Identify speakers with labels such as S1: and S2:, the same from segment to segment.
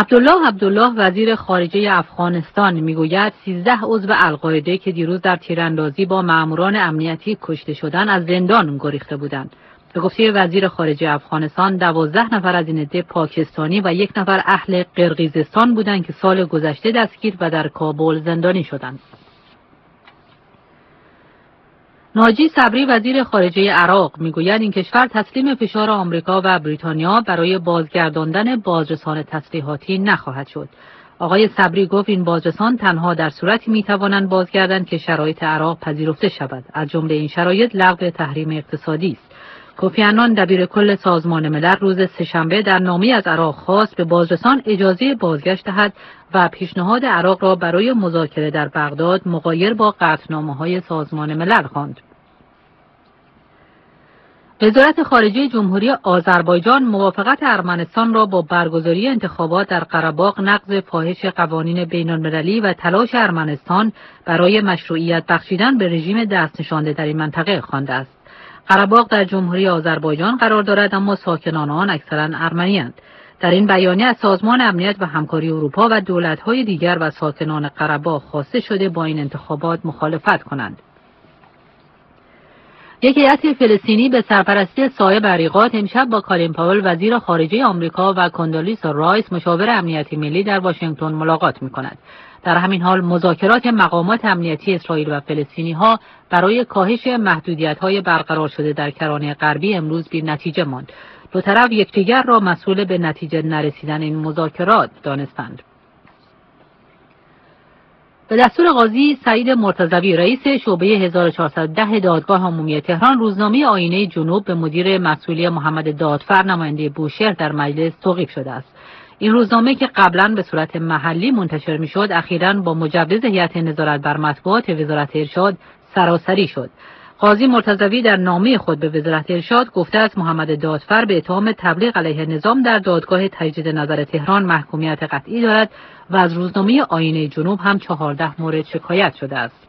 S1: عبدالله وزیر خارجه افغانستان میگوید 13 عضو القاعده که دیروز در تیراندازی با ماموران امنیتی کشته شدند از زندان گریخته بودند. به گفته وزیر خارجه افغانستان 12 نفر از این عده پاکستانی و 1 نفر اهل قرقیزستان بودند که سال گذشته دستگیر و در کابل زندانی شدند. ناجی صبری وزیر خارجه عراق میگوید این کشور تسلیم فشار آمریکا و بریتانیا برای بازگرداندن بازرسان تسلیحاتی نخواهد شد. آقای صبری گفت این بازرسان تنها در صورتی میتوانند بازگردند که شرایط عراق پذیرفته شود. از جمله این شرایط لغو تحریم اقتصادی است. کوفی عنان دبیر کل سازمان ملل روز سه‌شنبه در نامه‌ای از عراق خواست به بازرسان اجازه بازگشت دهد و پیشنهاد عراق را برای مذاکره در بغداد مغایر با قطعنامه‌های سازمان ملل خواند. وزارت خارجه جمهوری آذربایجان موافقت ارمنستان را با برگزاری انتخابات در قره‌باغ نقض فاحش قوانین بین‌المللی و تلاش ارمنستان برای مشروعیت بخشیدن به رژیم دست نشانده در این منطقه خوانده است. قره‌باغ در جمهوری آذربایجان قرار دارد اما ساکنان آن اکثرا ارمنی‌اند. در این بیانیه از سازمان امنیت و همکاری اروپا و دولت‌های دیگر و ساکنان قره‌باغ خواسته شده با این انتخابات مخالفت کنند. یک هیئت فلسطینی به سرپرستی سایه بریقات امشب با کالین پاول وزیر خارجه آمریکا و کندولیزا رایس مشاور امنیتی ملی در واشنگتن ملاقات می‌کند. در همین حال مذاکرات مقامات امنیتی اسرائیل و فلسطینی‌ها برای کاهش محدودیت‌های برقرار شده در کرانه غربی امروز بی‌نتیجه ماند. دو طرف یکدیگر را مسئول به نتیجه نرسیدن این مذاکرات دانستند. به دستور قاضی سعید مرتضوی رئیس شعبه 1410 دادگاه عمومی تهران روزنامه آینه جنوب به مدیر مسئولی محمد دادفر نماینده بوشهر در مجلس توقیف شده است. این روزنامه که قبلا به صورت محلی منتشر می‌شد اخیراً با مجوز هیئت نظارت بر مطبوعات وزارت ارشاد سراسری شد. قاضی مرتضوی در نامه خود به وزارت ارشاد گفته است محمد دادفر به اتهام تبلیغ علیه نظام در دادگاه تجدید نظر تهران محکومیت قطعی دارد و از روزنامه آینه جنوب هم 14 مورد شکایت شده است.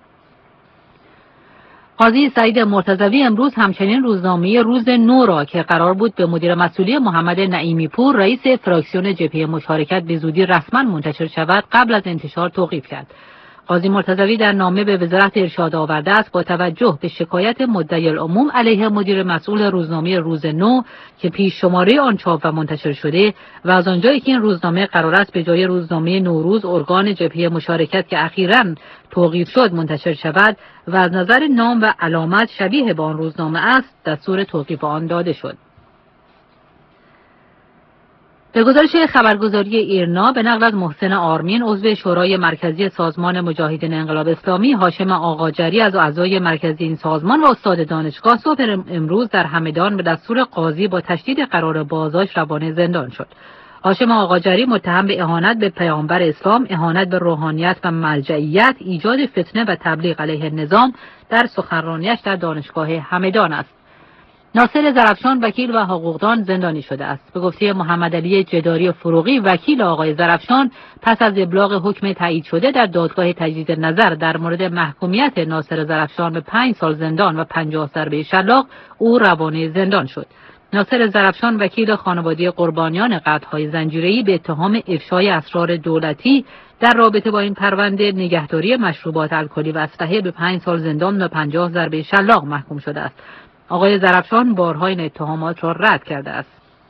S1: قاضی سعید مرتضوی امروز همچنین روزنامه روز نو را که قرار بود به مدیر مسئولی محمد نعیمی پور رئیس فراکسیون جبهه مشارکت به زودی رسما منتشر شود قبل از انتشار توقیف کرد. قاضی مرتضوی در نامه به وزارت ارشاد آورده است با توجه به شکایت مدعی العموم علیه مدیر مسئول روزنامه روز نو که پیش شماره آن چاپ و منتشر شده و از آنجایی که این روزنامه قرار است به جای روزنامه نوروز ارگان جبهه مشارکت که اخیراً توقیف شد منتشر شود و از نظر نام و علامت شبیه به آن روزنامه است دستور توقیف آن داده شد. به گزارش خبرگزاری ایرنا به نقل از محسن آرمین عضو شورای مرکزی سازمان مجاهدین انقلاب اسلامی هاشم آقاجری از اعضای مرکزی این سازمان و استاد دانشگاه صبح امروز در همدان به دستور قاضی با تشدید قرار بازداشت روانه زندان شد. هاشم آقاجری متهم به اهانت به پیامبر اسلام، اهانت به روحانیت و مرجعیت، ایجاد فتنه و تبلیغ علیه نظام در سخنرانیش در دانشگاه همدان است. ناصر زرافشان وکیل و حقوقدان زندانی شده است. به گفته محمد علی جداری فروغی وکیل آقای زرافشان پس از ابلاغ حکم تایید شده در دادگاه تجدید نظر در مورد محکومیت ناصر زرافشان به 5 سال زندان و 50 ضربه شلاق او روانه زندان شد. ناصر زرافشان وکیل خانواده قربانیان قتل‌های زنجیره‌ای به اتهام افشای اسرار دولتی در رابطه با این پرونده نگهداری مشروبات الکلی و اسلحه به 5 سال زندان و 50 ضربه شلاق محکوم شده است. آقای زرافشان بارها این اتهامات را رد کرده است.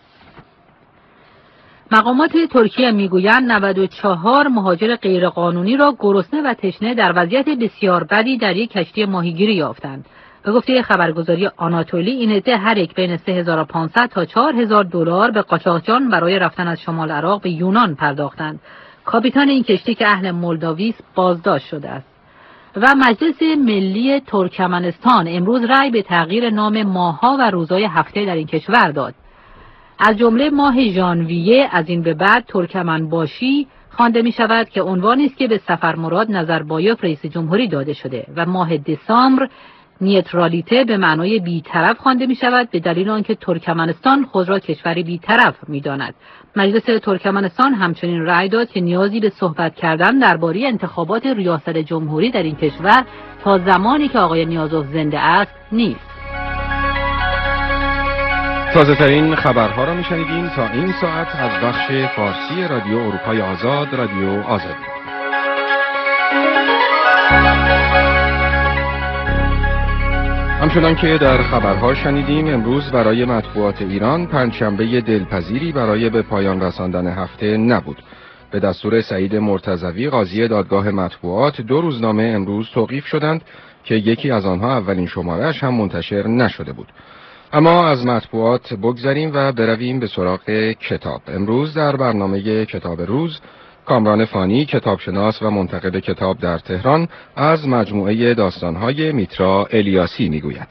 S1: مقامات ترکیه میگویند 94 مهاجر غیرقانونی را گرسنه و تشنه در وضعیت بسیار بدی در یک کشتی ماهیگیری یافتند. به گفته خبرگزاری آناتولی این عده هر یک بین 3500 تا 4000 دلار به قاچاقچیان برای رفتن از شمال عراق به یونان پرداختند. کاپیتان این کشتی که اهل مولداوی است بازداشت شده است. و مجلس ملی ترکمنستان امروز رأی به تغییر نام ماه‌ها و روزهای هفته در این کشور داد. از جمله ماه ژانویه از این به بعد ترکمنباشی خوانده می شود که عنوانی است که به سفرمراد نظربایف رئیس جمهوری داده شده و ماه دسامبر نیترالیته به معنای بی‌طرف خوانده می شود به دلیل آنکه ترکمنستان خود را کشوری بی‌طرف می داند. مجلس ترکمنستان همچنین رأی داد که نیازی به صحبت کردن درباره انتخابات ریاست جمهوری در این کشور تا زمانی که آقای نیازوف زنده است نیست.
S2: تازه ترین خبرها را میشنیدیم تا این ساعت از بخش فارسی رادیو اروپای آزاد، رادیو آزادی. همچنان که در خبرها شنیدیم، امروز برای مطبوعات ایران پنجشنبه دلپذیری برای به پایان رساندن هفته نبود. به دستور سعید مرتضوی قاضی دادگاه مطبوعات 2 روزنامه امروز توقیف شدند که یکی از آنها اولین شماره‌اش هم منتشر نشده بود. اما از مطبوعات بگذریم و برویم به سراغ کتاب. امروز در برنامه کتاب روز، کامران فانی، کتابشناس و منتقد کتاب در تهران، از مجموعه داستان‌های میترا الیاسی میگوید.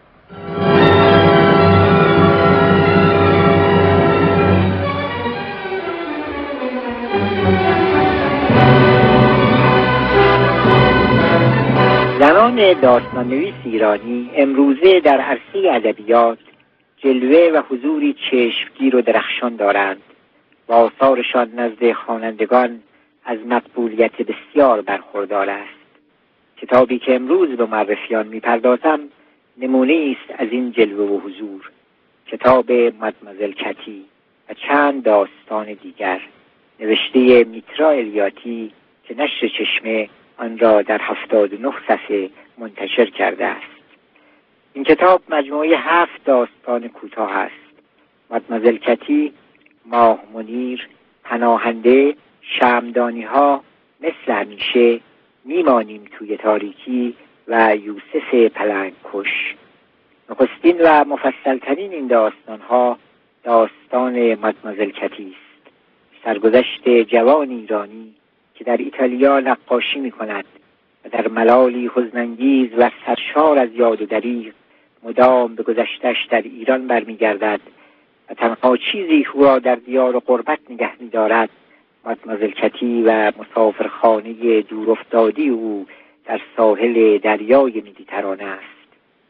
S3: زنان داستان‌نویس ایرانی امروزه در عرصه ادبیات جلوه و حضوری چشمگیر و درخشان دارند و آثارشان نزد خوانندگان از مقبولیت بسیار برخوردار است. کتابی که امروز به معرفیان می‌پردازم نمونه است از این جلوه و حضور. کتاب مدمزل کتی و چند داستان دیگر، نوشته میترا الیاسی که نشر چشمه آن را در 79 صفحه منتشر کرده است. این کتاب مجموعه 7 داستان کوتاه است. مدمزل کتی، ماه منیر، پناهنده، شمعدانی ها، مثل همیشه، میمانیم توی تاریکی و یوسف پلنگ کش. نخستین و مفصلترین این داستان ها داستان مدمزل کتی است. سرگذشت جوان ایرانی که در ایتالیا نقاشی می کند و در ملالی حزن‌انگیز و سرشار از یاد و دریغ مدام به گذشته‌اش در ایران برمیگردد و تنها چیزی او را در دیار و غربت نگه می‌دارد مدمزل کتی و مسافرخانه دورافتادی او در ساحل دریای مدیترانه است.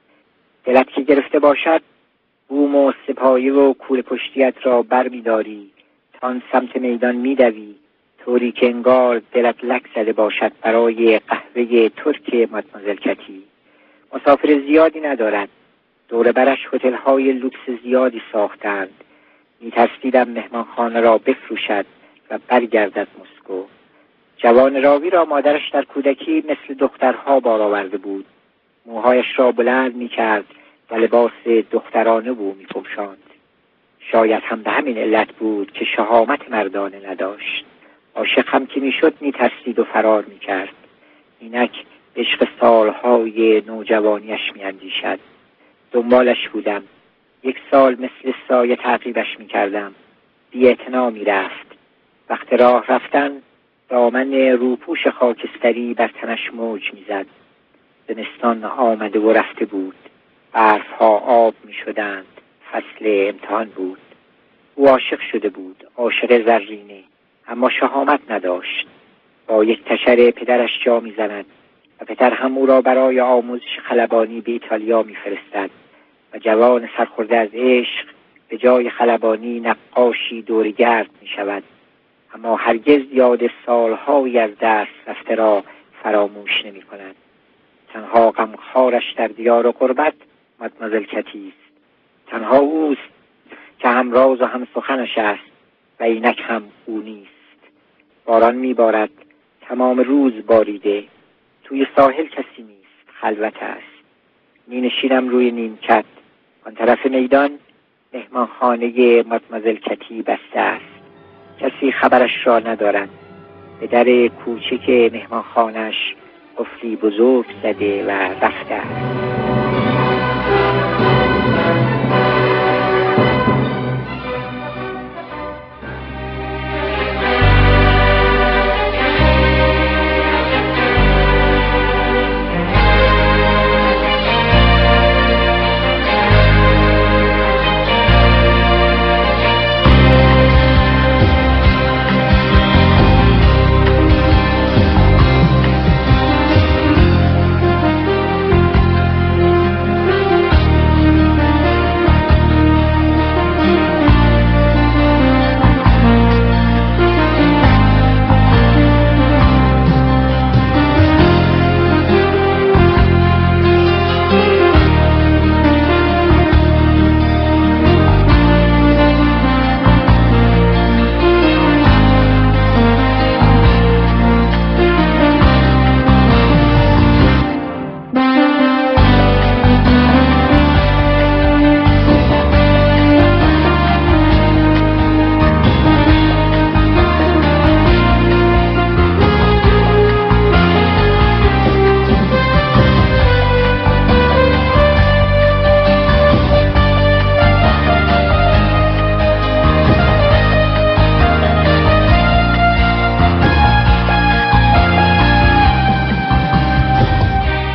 S3: دلت که گرفته باشد بوم و سپایه و کوله پشتیت را برمی‌داری، تا آن سمت میدان می‌دوی، طوری که انگار دلت لک زده باشد برای قهوه ترک مدمزل کتی. مسافر زیادی ندارد، دور برش هتل‌های لوکس زیادی ساختند. می‌ترسیدم مهمانخانه را بفروشد و برگردد مسکو. جوان راوی را مادرش در کودکی مثل دخترها بار آورده بود. موهایش را بلند می‌کرد و لباس دخترانه بو می‌پوشاند. شاید هم به همین علت بود که شهامت مردانه نداشت. عاشق هم که میشد میترسید و فرار میکرد. اینک عشق سالهای نوجوانیش میاندیشد. دنبالش بودم. 1 سال مثل سایه تعقیبش میکردم. بی اعتنا میرفت. وقت راه رفتن دامن روپوش خاکستری بر تنش موج میزد. زمستان آمده و رفته بود. برفها آب میشدند. فصل امتحان بود. او عاشق شده بود. عاشق زرینه، اما شهامت نداشت. با یک تشر پدرش جا می‌زند و پدر هم او را برای آموزش خلبانی به ایتالیا می‌فرستد و جوان سرخورده از عشق به جای خلبانی نقاشی دورگرد می‌شود، اما هرگز یاد سال‌هایی از دست رفته را فراموش نمی‌کند. تنها غمخوارش در دیار و غربت مدمزل کتی است. تنها اوست که هم راز و هم سخنش است و اینک هم او نیست. باران میبارد، تمام روز باریده. توی ساحل کسی نیست، خلوت است. می نشینم روی نیمکت. آن طرف میدان مهمانخانه مدمزل کتی بسته است. کسی خبرش را ندارد. به در کوچک مهمانخانه‌اش قفلی بزرگ زده و رفته است.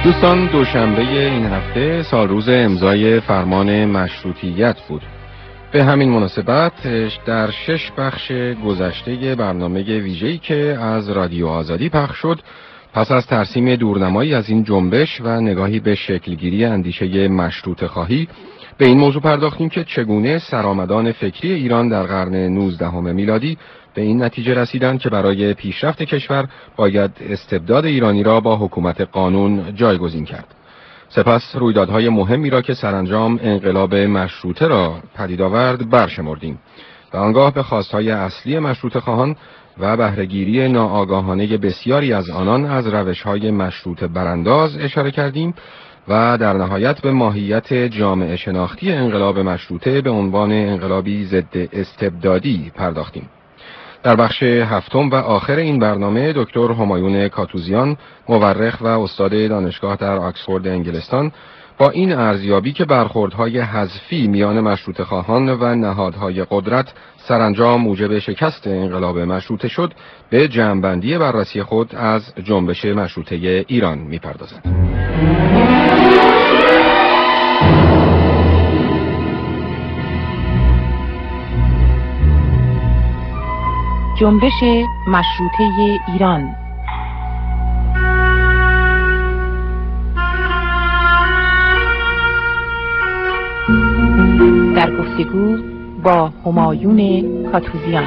S2: دوستان، دوشنبه این هفته سالروز امضای فرمان مشروطیت بود. به همین مناسبت در 6 بخش گذشته برنامه ویژه‌ای که از رادیو آزادی پخش شد، پس از ترسیم دورنمایی از این جنبش و نگاهی به شکلگیری اندیشه مشروطه خواهی، به این موضوع پرداختیم که چگونه سرآمدان فکری ایران در قرن 19 میلادی به این نتیجه رسیدند که برای پیشرفت کشور باید استبداد ایرانی را با حکومت قانون جایگزین کرد. سپس رویدادهای مهمی را که سرانجام انقلاب مشروطه را پدید آورد برشمردیم و آنگاه به خواستهای اصلی مشروطه خواهان و بهره‌گیری ناآگاهانه بسیاری از آنان از روش‌های مشروطه برانداز اشاره کردیم و در نهایت به ماهیت جامعه شناختی انقلاب مشروطه به عنوان انقلابی ضد استبدادی پرداختیم. در بخش هفتم و آخر این برنامه دکتر همایون کاتوزیان، مورخ و استاد دانشگاه در آکسفورد انگلستان، با این ارزیابی که برخوردهای حذفی میان مشروطه خواهان و نهادهای قدرت سرانجام موجب شکست انقلاب مشروطه شد، به جمع‌بندی بررسی خود از جنبش مشروطه ایران می‌پردازد.
S4: جنبش مشروطه ایران. در گفتگو با همایون کاتوزیان.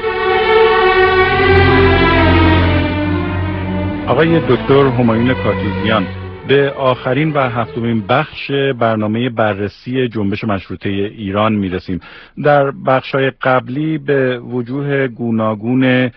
S5: آقای دکتر همایون کاتوزیان، به آخرین و هفتمین بخش برنامه بررسی جنبش مشروطه ایران میرسیم. در بخش‌های قبلی به وجوه گوناگون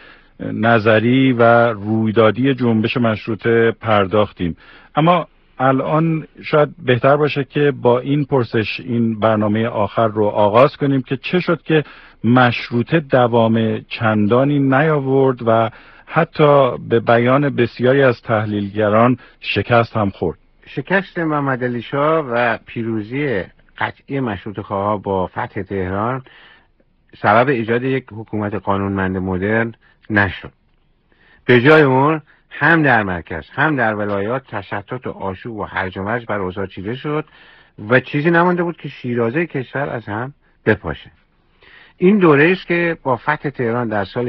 S5: نظری و رویدادی جنبش مشروطه پرداختیم، اما الان شاید بهتر باشه که با این پرسش این برنامه آخر رو آغاز کنیم که چه شد که مشروطه دوام چندانی نیاورد و حتی به بیان بسیاری از تحلیلگران شکست هم خورد.
S6: شکست محمدعلی شاه و پیروزی قطعی مشروطه خواها با فتح تهران سبب ایجاد یک حکومت قانونمند مدرن نشد. به جای اون هم در مرکز هم در ولایات تشتت و آشوب و هرج و مرج بر اوضاع چیده شد و چیزی نمانده بود که شیرازه کشور از هم بپاشه. این دوره است که با فتح تهران در سال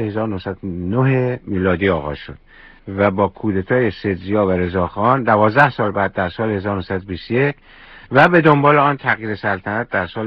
S6: 1909 میلادی آغاز شد و با کودتای سید-ضیا و رضاخان 12 سال بعد در سال 1921 و به دنبال آن تغییر سلطنت در سال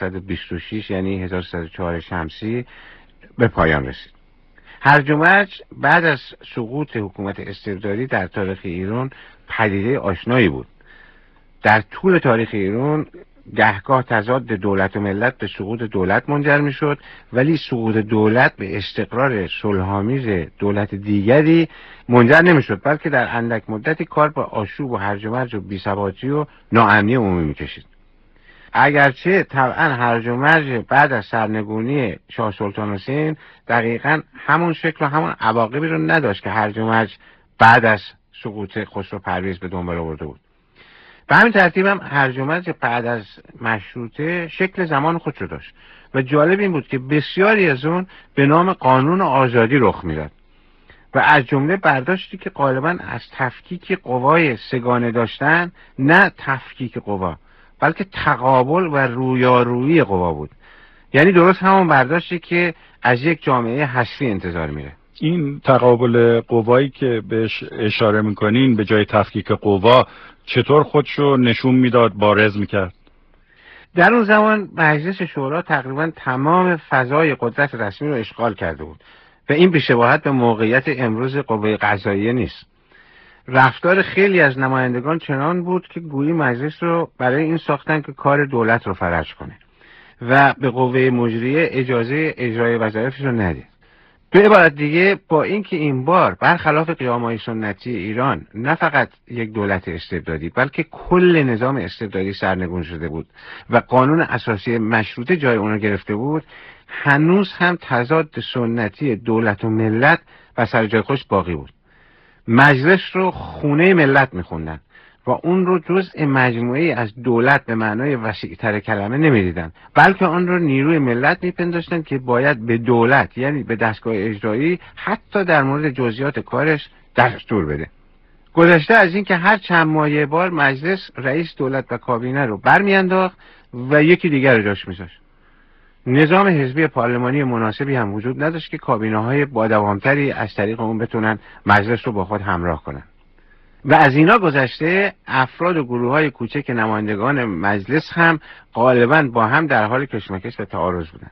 S6: 1926 یعنی 1304 شمسی به پایان رسید. هرج و مرج بعد از سقوط حکومت استبدادی در تاریخ ایران پدیده آشنایی بود. در طول تاریخ ایران گهگاه تضاد دولت و ملت به سقوط دولت منجر می شد، ولی سقوط دولت به استقرار صلح‌آمیز دولت دیگری منجر نمی شد، بلکه در اندک مدتی کار با آشوب و هرج و مرج و بی‌ثباتی و ناامنی عمومی می کشید. اگرچه طبعا هرج و مرج بعد از سرنگونی شاه سلطان حسین دقیقا همون شکل و همون عواقبی رو نداشت که هرج و مرج بعد از سقوط خسرو پرویز به دنبال آورده بود. به همین ترتیب هم هرج و مرج بعد از مشروطه شکل زمان خودش رو داشت و جالب این بود که بسیاری از اون به نام قانون آزادی رخ میداد و از جمله برداشتی که غالبا از تفکیک قوای سگانه داشتن، نه تفکیک قوا بلکه تقابل و رویارویی قوا بود. یعنی درست همون برداشتی که از یک جامعه حذفی انتظار میره.
S5: این تقابل قوایی که بهش اشاره میکنین به جای تفکیک قوا چطور خودشو نشون میداد، بارز میکرد؟
S6: در اون زمان مجلس شورا تقریبا تمام فضای قدرت رسمی رو اشغال کرده بود و این بی‌شباهت به موقعیت امروز قوه قضاییه نیست. رفتار خیلی از نمایندگان چنان بود که گویی مجلس رو برای این ساختن که کار دولت رو فرج کنه و به قوه مجریه اجازه اجرای وظایفش رو نده. به عبارت دیگه، با اینکه این بار برخلاف قیام‌های سنتی ایران نه فقط یک دولت استبدادی بلکه کل نظام استبدادی سرنگون شده بود و قانون اساسی مشروطه جای اون رو گرفته بود، هنوز هم تضاد سنتی دولت و ملت و سر جای خوش باقی بود. مجلس رو خونه ملت میخوندن و اون رو جزء مجموعه از دولت به معنای وسیع‌تر کلمه نمیدیدن، بلکه آن رو نیروی ملت میپنداشتن که باید به دولت یعنی به دستگاه اجرایی حتی در مورد جزئیات کارش دستور بده. گذشته از این که هر چند ماه بار مجلس رئیس دولت و کابینه رو برمیانداخت و یکی دیگر رو جاش میذاشت. نظام حزبی پارلمانی مناسبی هم وجود نداشت که کابینه‌های با دوامتری از طریق اون بتونن مجلس رو با خود همراه کنن. و از اینا گذشته افراد و گروه‌های کوچک نمایندگان مجلس هم غالباً با هم در حال کشمکش و تعارض بودن.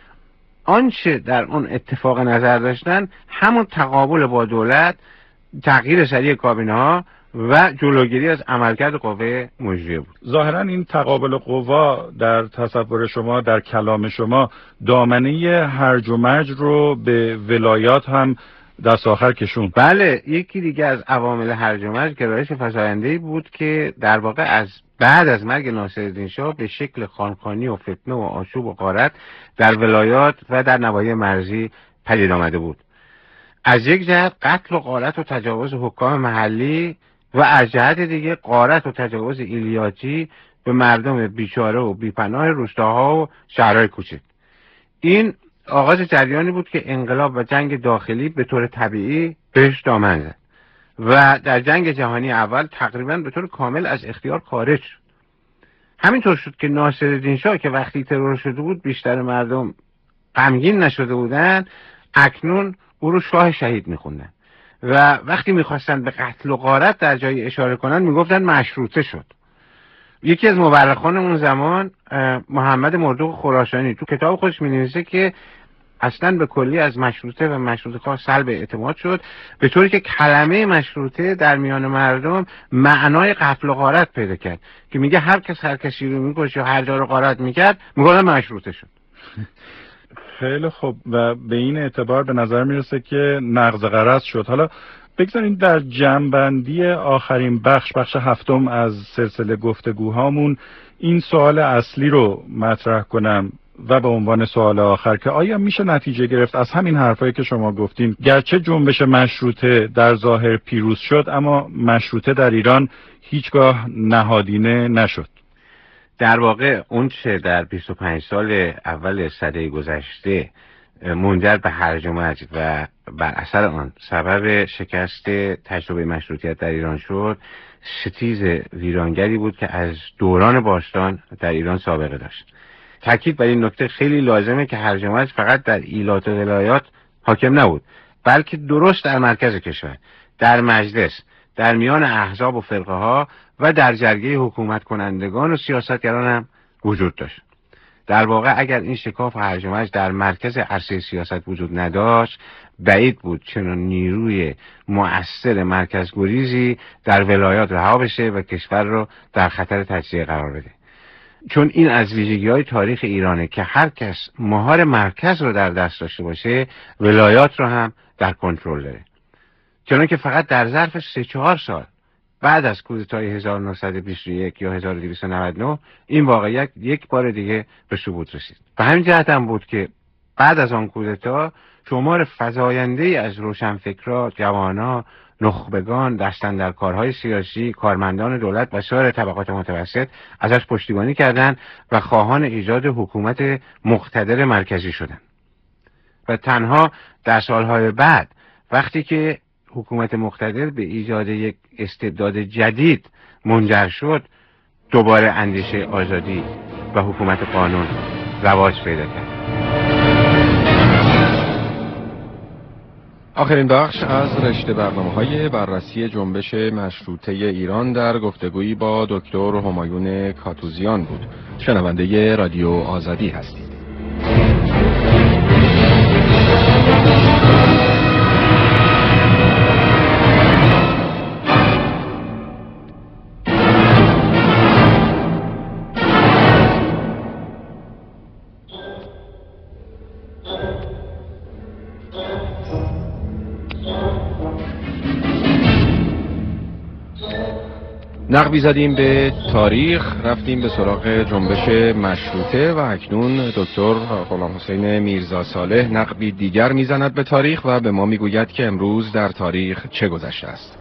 S6: آنچه در اون اتفاق نظر داشتن همون تقابل با دولت، تغییر سریع کابینه‌ها و جلوگیری از عملکرد قوه مجریه بود.
S5: ظاهرا این تقابل قوا در تصور شما، در کلام شما، دامنه هرج و مرج رو به ولایات هم دست آخر کشون.
S6: بله، یکی دیگه از عوامل هرج و مرج گرایش فزاینده‌ای بود که در واقع از بعد از مرگ ناصرالدین شاه به شکل خانخانی و فتنه و آشوب و غارت در ولایات و در نواحی مرزی پدید آمده بود. از یک جهت قتل و غارت و تجاوز حکام محلی و از جهت دیگه غارت و تجاوز ایلیاتی به مردم بیچاره و بیپناه روستاها و شهرهای کوچک. این آغاز جریانی بود که انقلاب و جنگ داخلی به طور طبیعی بهش دامن زد و در جنگ جهانی اول تقریبا به طور کامل از اختیار خارج شد. همینطور شد که ناصرالدین شاه که وقتی ترور شده بود بیشتر مردم غمگین نشده بودن، اکنون او رو شاه شهید میخوندن و وقتی میخواستن به قتل و غارت در جای اشاره کنن میگفتن مشروطه شد. یکی از مورخان اون زمان، محمد مردوق خراسانی، تو کتاب خودش مینویسه که اصلا به کلی از مشروطه و مشروطه خواه سلب اعتماد شد، به طوری که کلمه مشروطه در میان مردم معنای قتل و غارت پیدا کرد که میگه هر کس هر کسی رو میکشه یا هر جا رو غارت میکرد میگه مشروطه شد.
S5: خیلی خوب، و به این اعتبار به نظر میرسه که نقض غرض شد. حالا بگذارید در جمع‌بندی آخرین بخش هفتم از سلسله گفتگوهامون این سوال اصلی رو مطرح کنم و به عنوان سوال آخر که آیا میشه نتیجه گرفت از همین حرفایی که شما گفتین، گرچه جنبش مشروطه در ظاهر پیروز شد اما مشروطه در ایران هیچگاه نهادینه نشد؟
S6: در واقع اون چه در 25 سال اول سده گذشته منجر به هرج و مرج و بر اثر آن سبب شکست تجربه مشروطیت در ایران شد، ستیز ویرانگری بود که از دوران باستان در ایران سابقه داشت. تاکید بر این نکته خیلی لازمه که هرج و مرج فقط در ایالات و ولایات حاکم نبود، بلکه درست در مرکز کشور، در مجلس، در میان احزاب و فرقه ها و در جرگه حکومت کنندگان و سیاستگران هم وجود داشت. در واقع اگر این شکاف و هرج و مرج در مرکز عرصه سیاست وجود نداشت، بعید بود چنان نیروی مؤثر مرکز گریزی در ولایات رها بشه و کشور رو در خطر تجزیه قرار بده. چون این از ویژگی‌های تاریخ ایرانه که هر کس مهار مرکز رو در دست داشته باشه، ولایات رو هم در کنترل داره. چنانکه فقط در ظرف 3-4 سال بعد از کودتای 1921 یا 1299 این واقعیت یک بار دیگه به ثبوت رسید. به همین جهت هم بود که بعد از آن کودتا شمار فزاینده‌ای از روشنفکران، جوانان، نخبگان، دستاندرکارهای سیاسی، کارمندان دولت و سایر طبقات متوسط ازش پشتیبانی کردند و خواهان ایجاد حکومت مقتدر مرکزی شدند. و تنها در سالهای بعد وقتی که حکومت مقتدر به ایجاد یک استبداد جدید منجر شد، دوباره اندیشه آزادی و حکومت قانون رواج پیدا کرد.
S2: آخرین بخش از رشته برنامه‌های بررسی جنبش مشروطه ایران در گفتگویی با دکتر همایون کاتوزیان بود. شنونده رادیو آزادی هستید. نقبی زدیم به تاریخ، رفتیم به سراغ جنبش مشروطه و اکنون دکتر غلامحسین میرزا صالح نقبی دیگر میزند به تاریخ و به ما میگوید که امروز در تاریخ چه گذشته است.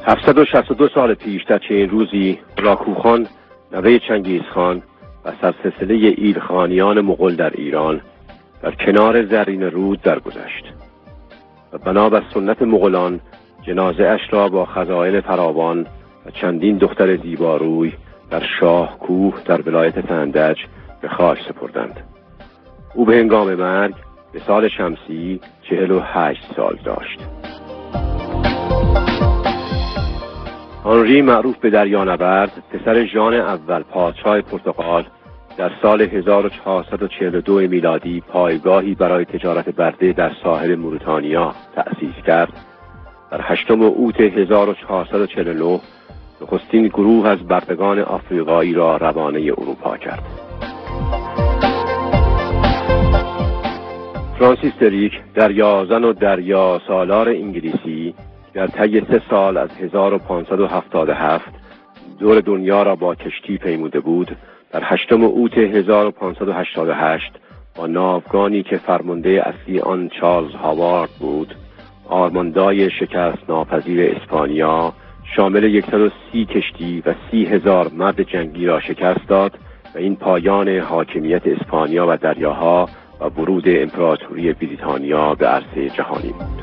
S7: 762 سال پیش در چنین روزی راکوخان نوه چنگیزخان و سرسلسله ایلخانیان مغول در ایران در کنار زرین رود درگذشت و بنا بر سنت مغولان جنازه اش را با خزائن فراوان و چندین دختر زیباروی در شاه کوه در ولایت سندج به خاک سپردند. او به هنگام مرگ به سال شمسی 48 سال داشت. هنری معروف به دریانورد، پسر ژان اول پادشاه پرتغال، در سال 1442 میلادی پایگاهی برای تجارت برده در ساحل موریتانیا تأسیس کرد. در 8 اوت 1449 نخستین گروه از بردگان آفریقایی را روانه اروپا کرد. فرانسیس دریک دریازن و دریا سالار انگلیسی در طی 3 سال از 1577 دور دنیا را با کشتی پیموده بود، در 8 اوت 1588 با ناوگانی که فرمانده اصلی آن چارلز هاوارد بود، آرماندای شکست ناپذیر اسپانیا شامل 130 کشتی و 30,000 مرد جنگی را شکست داد و این پایان حاکمیت اسپانیا و دریاها و ورود امپراتوری بریتانیا به عرصه جهانی بود.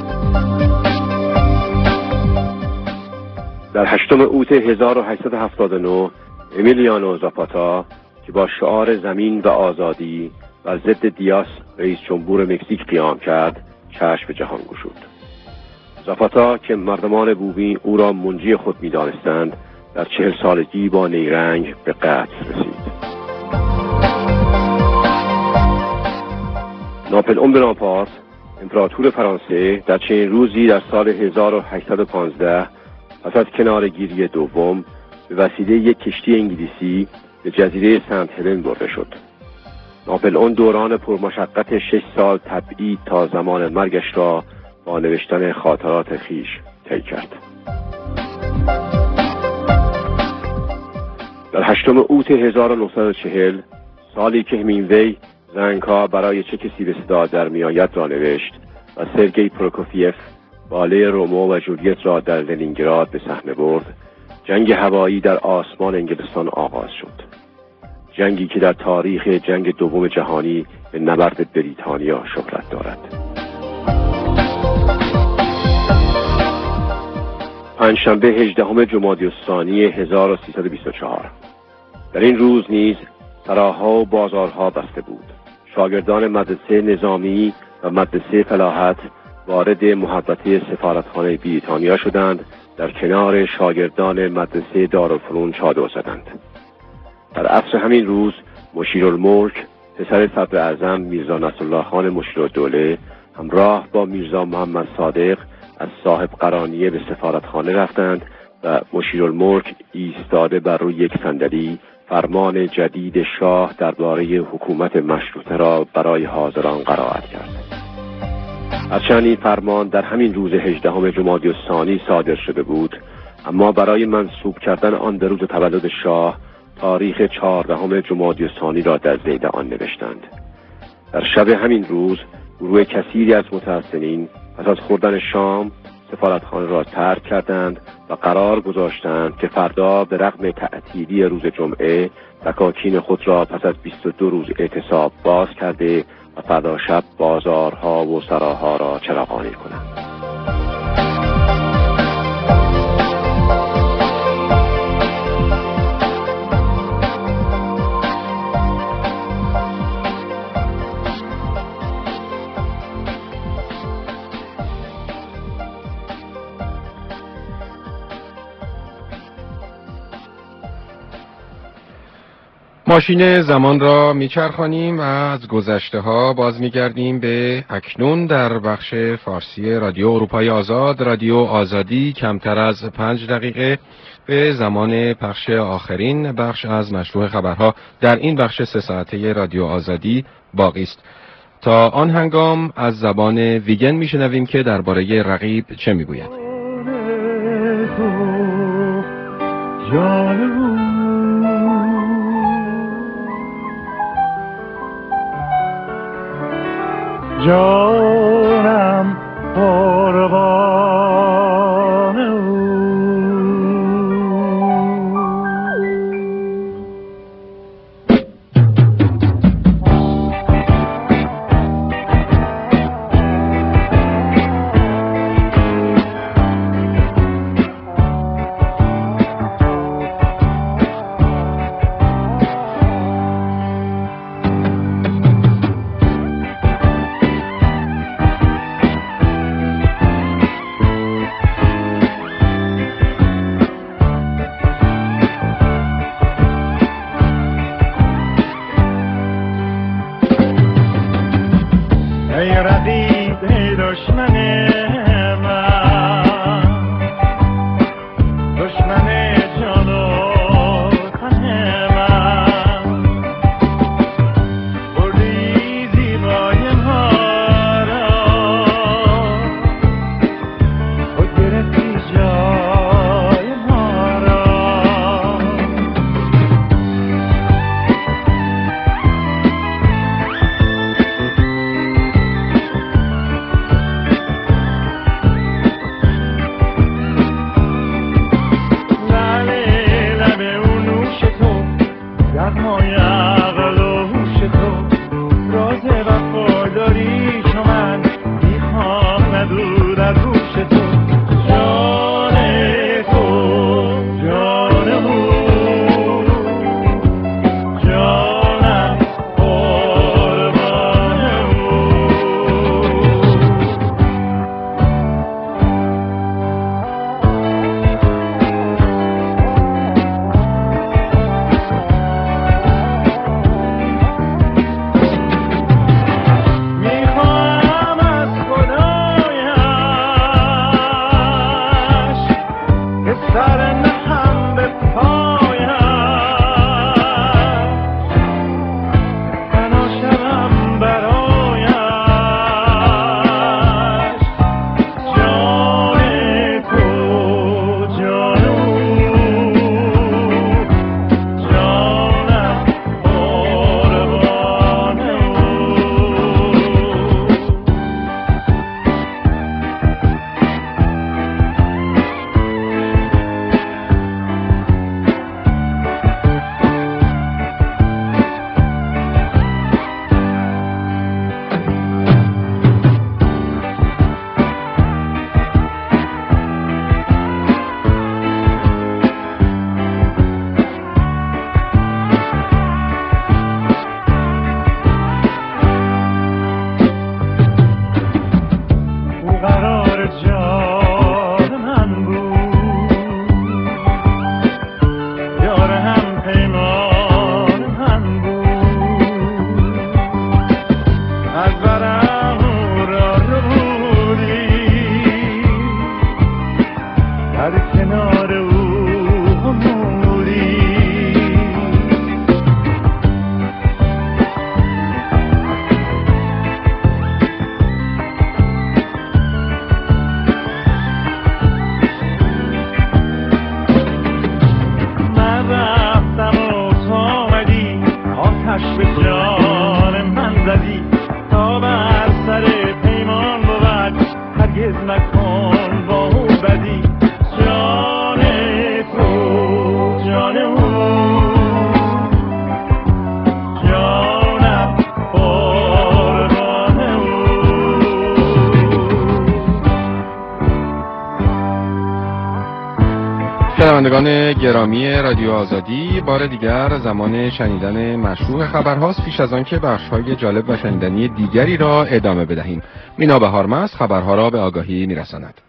S7: در 8 اوت 1879 امیلیانو زاپاتا که با شعار زمین و آزادی و ضد دیاس رئیس جمهور مکزیک قیام کرد، چشم جهان گشود. زاپاتا که مردمان بومی او را منجی خود می دانستند، در 40 سالگی با نیرنگ به قتل رسید. ناپلئون بناپارت امپراتور فرانسه در چنین روزی در سال 1815 پس از کناره‌گیری دوم به وسیله یک کشتی انگلیسی به جزیره سنت هلن برده شد. ناپلئون دوران پرمشقت 6 سال تبعید تا زمان مرگش را با نوشتن خاطرات خویش طی کرد. در 8 اوت 1940 سالی که همینگوی زنگ‌ها برای چه کسی به صدا در میآید را نوشت و سرگئی پروکوفیف باله رومئو و جولیت را در لنینگراد به صحنه برد، جنگ هوایی در آسمان انگلستان آغاز شد. جنگی که در تاریخ جنگ دوم جهانی به نبرد بریتانیا شهرت دارد. پنجشنبه 18 جمادی الثانی 1324 در این روز نیز سراها و بازارها بسته بود. شاگردان مدرسه نظامی و مدرسه فلاحت وارد محوطه سفارتخانه بریتانیا شدند، در کنار شاگردان مدرسه دارالفنون چادر زدند. در عصر همین روز مشیرالملک پسر صدر اعظم میرزا نصرالله خان مشیرالدوله همراه با میرزا محمد صادق از صاحب قرانیه به سفارتخانه رفتند و مشیرالملک ایستاده بر روی یک صندلی فرمان جدید شاه درباره حکومت مشروطه را برای حاضران قرائت کرد. هرچند این فرمان در همین روز 18 جمادی الثانی صادر شده بود، اما برای منسوب کردن آن به روز تولد شاه تاریخ 14 جمادی الثانی را در ذیل آن نوشتند. در شب همین روز گروه کثیری از متحسنین پس از خوردن شام سفارتخانه را ترک کردند و قرار گذاشتند که فردا به رغم تعطیلی روز جمعه دکاکین خود را پس از 22 روز اعتصاب باز کرده و فردا شب بازارها و سراها را چراغانی کنند.
S2: ماشین زمان را میچرخانیم و از گذشته ها باز میگردیم به اکنون در بخش فارسی رادیو اروپای آزاد، رادیو آزادی. کمتر از 5 دقیقه به زمان پخش آخرین بخش از مشروع خبرها در این بخش 3 ساعته رادیو آزادی باقی است. تا آن هنگام از زبان ویگن میشنویم که درباره رقیب چه میگوید.
S8: جانم قربان او در کنار او موری. من رفتم و تو آمدی، آتش به جان من زدی، تا بر سر پیمان بود هرگز مکن با او بدی. جان تو جان او، جانم قربان او.
S2: شنوندگان گرامی رادیو آزادی، بار دیگر زمان شنیدن مشروع خبرهاست. پیش از آن که بخش‌های جالب و شنیدنی دیگری را ادامه بدهیم، مینا بهارمست خبرها را به آگاهی می‌رساند.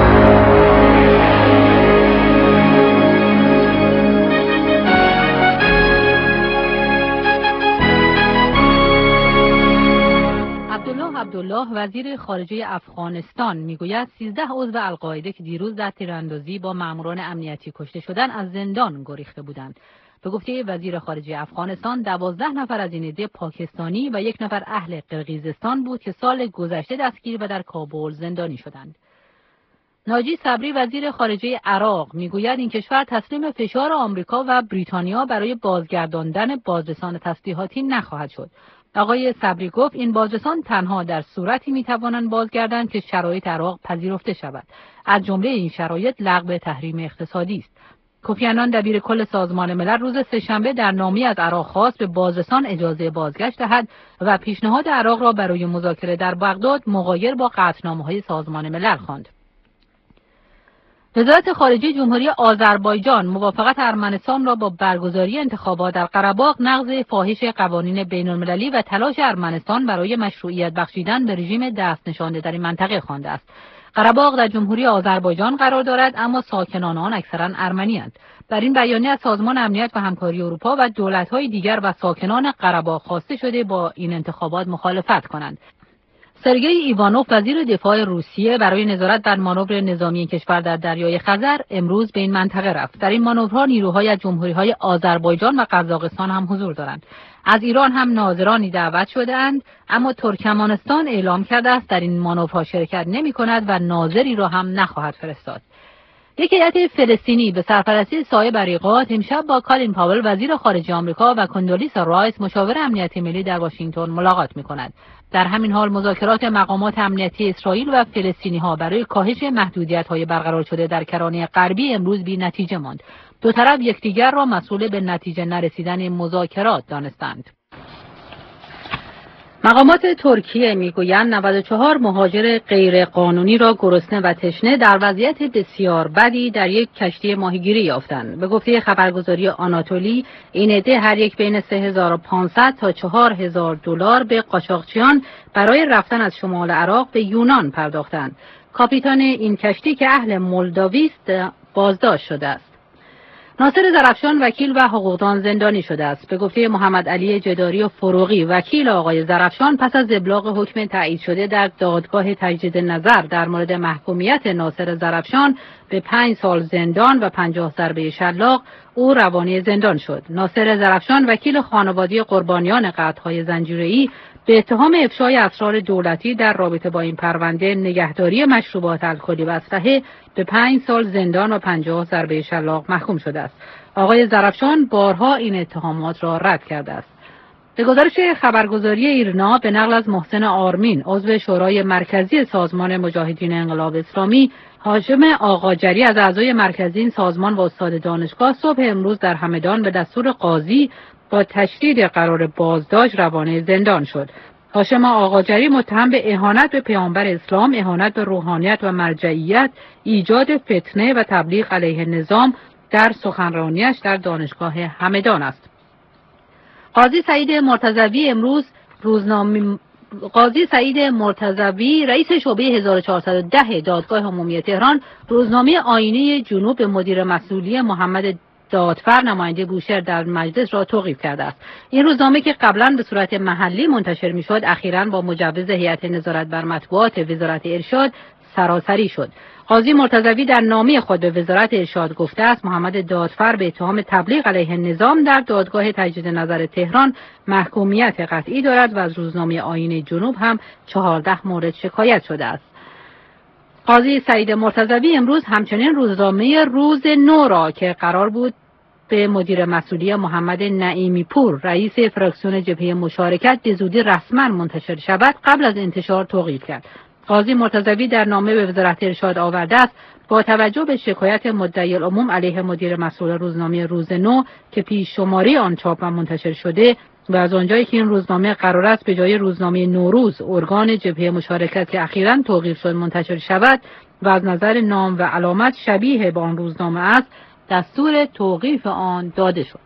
S1: عبدالله وزیر خارجه افغانستان میگوید 13 عضو القاعده که دیروز در تیراندازی با ماموران امنیتی کشته شدند از زندان گریخته بودند. به گفته وزیر خارجه افغانستان 12 نفر از این عده پاکستانی و 1 نفر اهل قرقیزستان بود که سال گذشته دستگیر و در کابل زندانی شدند. ناجی صبری وزیر خارجه عراق میگوید این کشور تسلیم فشار آمریکا و بریتانیا برای بازگرداندن بازرسان تسلیحاتی نخواهد شد. آقای صبری گفت این بازرسان تنها در صورتی میتوانند بازگردند که شرایط عراق پذیرفته شود. از جمله این شرایط لغو تحریم اقتصادی است. کوفی عنان دبیر کل سازمان ملل روز سه‌شنبه در نامه‌ای از عراق خواست به بازرسان اجازه بازگشت دهد و پیشنهاد عراق را برای مذاکره در بغداد مغایر با قطعنامه‌های سازمان ملل خواند. وزارت خارجه جمهوری آذربایجان موافقت ارمنستان را با برگزاری انتخابات در قره‌باغ نقض فاحش قوانین بین‌المللی و تلاش ارمنستان برای مشروعیت بخشیدن به رژیم دست نشانده در این منطقه خوانده است. قره‌باغ در جمهوری آذربایجان قرار دارد اما ساکنان آن اکثرا ارمنی‌اند. در این بیانیه از سازمان امنیت و همکاری اروپا و دولت‌های دیگر و ساکنان قره‌باغ خواسته شده با این انتخابات مخالفت کنند. سرگئی ایوانوف وزیر دفاع روسیه برای نظارت بر مانور نظامی کشور در دریای خزر امروز به این منطقه رفت. در این مانورها نیروهای از جمهوری‌های آذربایجان و قزاقستان هم حضور دارند. از ایران هم ناظرانی دعوت شده‌اند، اما ترکمنستان اعلام کرده است در این مانورها شرکت نمی‌کند و ناظری را هم نخواهد فرستاد. یک هیئت فلسطینی به سرپرستی صاحب بریقات امشب با کالین پاول وزیر خارجه آمریکا و کندولیسا رایس مشاور امنیت ملی در واشنگتن ملاقات می‌کند. در همین حال مذاکرات مقامات امنیتی اسرائیل و فلسطینی‌ها برای کاهش محدودیت‌های برقرار شده در کرانه غربی امروز بی نتیجه ماند. دو طرف یکدیگر را مسئول به نتیجه نرسیدن مذاکرات دانستند. مقامات ترکیه میگویند 94 مهاجر غیرقانونی را گرسنه و تشنه در وضعیت بسیار بدی در یک کشتی ماهیگیری یافتند. به گفته خبرگزاری آناتولی این عده هر یک بین 3500 تا 4000 دلار به قاچاقچیان برای رفتن از شمال عراق به یونان پرداختند. کاپیتان این کشتی که اهل مولداوی است بازداشت شده است. ناصر زرافشان وکیل و حقوقدان زندانی شده است. به گفته محمد علی جداری و فروغی وکیل آقای زرافشان پس از ابلاغ حکم تایید شده در دادگاه تجدید نظر در مورد محکومیت ناصر زرافشان به 5 سال زندان و 50 ضربه شلاق او روانه زندان شد. ناصر زرافشان وکیل خانواده قربانیان قطع‌های زنجیره‌ای به اتهام افشای اسرار دولتی در رابطه با این پرونده نگهداری مشروبات الکلی و اسلحه به 5 سال زندان و 50 ضربه شلاق محکوم شده است. آقای زرافشان بارها این اتهامات را رد کرده است. به گزارش خبرگزاری ایرنا به نقل از محسن آرمین عضو شورای مرکزی سازمان مجاهدین انقلاب اسلامی، هاشم آقاجری از اعضای مرکزی این سازمان و استاد دانشگاه صبح امروز در همدان به دستور قاضی با تشدید قرار بازداشت روانه زندان شد. هاشم آقاجری متهم به اهانت به پیامبر اسلام، اهانت به روحانیت و مرجعیت، ایجاد فتنه و تبلیغ علیه نظام در سخنرانیش در دانشگاه همدان است. قاضی سعید مرتضوی رئیس شعبه 1410 دادگاه عمومی تهران روزنامه آینه جنوب به مدیر مسئولی محمد دادفر نماینده بوشهر در مجلس را توقیف کرده است. این روزنامه که قبلا به صورت محلی منتشر می‌شد، اخیراً با مجوز هیئت نظارت بر مطبوعات وزارت ارشاد سراسری شد. قاضی مرتضوی در نامه خود به وزارت ارشاد گفته است محمد دادفر به اتهام تبلیغ علیه نظام در دادگاه تجدید نظر تهران محکومیت قطعی دارد و از روزنامه آیین جنوب هم 14 مورد شکایت شده است. قاضی سعید مرتضوی امروز همچنین روزنامه روز نو را که قرار بود به مدیر مسئولی محمد نعیمی پور رئیس فراکسیون جبهه مشارکت به زودی رسما منتشر شود قبل از انتشار توقیف کرد. قاضی مرتضوی در نامه به وزارت ارشاد آورده است با توجه به شکایت مدعی العموم علیه مدیر مسئول روزنامه روز نو که پیش شماری آن چاپ و منتشر شده و از آنجایی که این روزنامه قرار است به جای روزنامه نوروز ارگان جبهه مشارکت که اخیراً توقیف شد منتشر شود و از نظر نام و علامت شبیه به آن روزنامه است، دستور توقیف آن داده شد.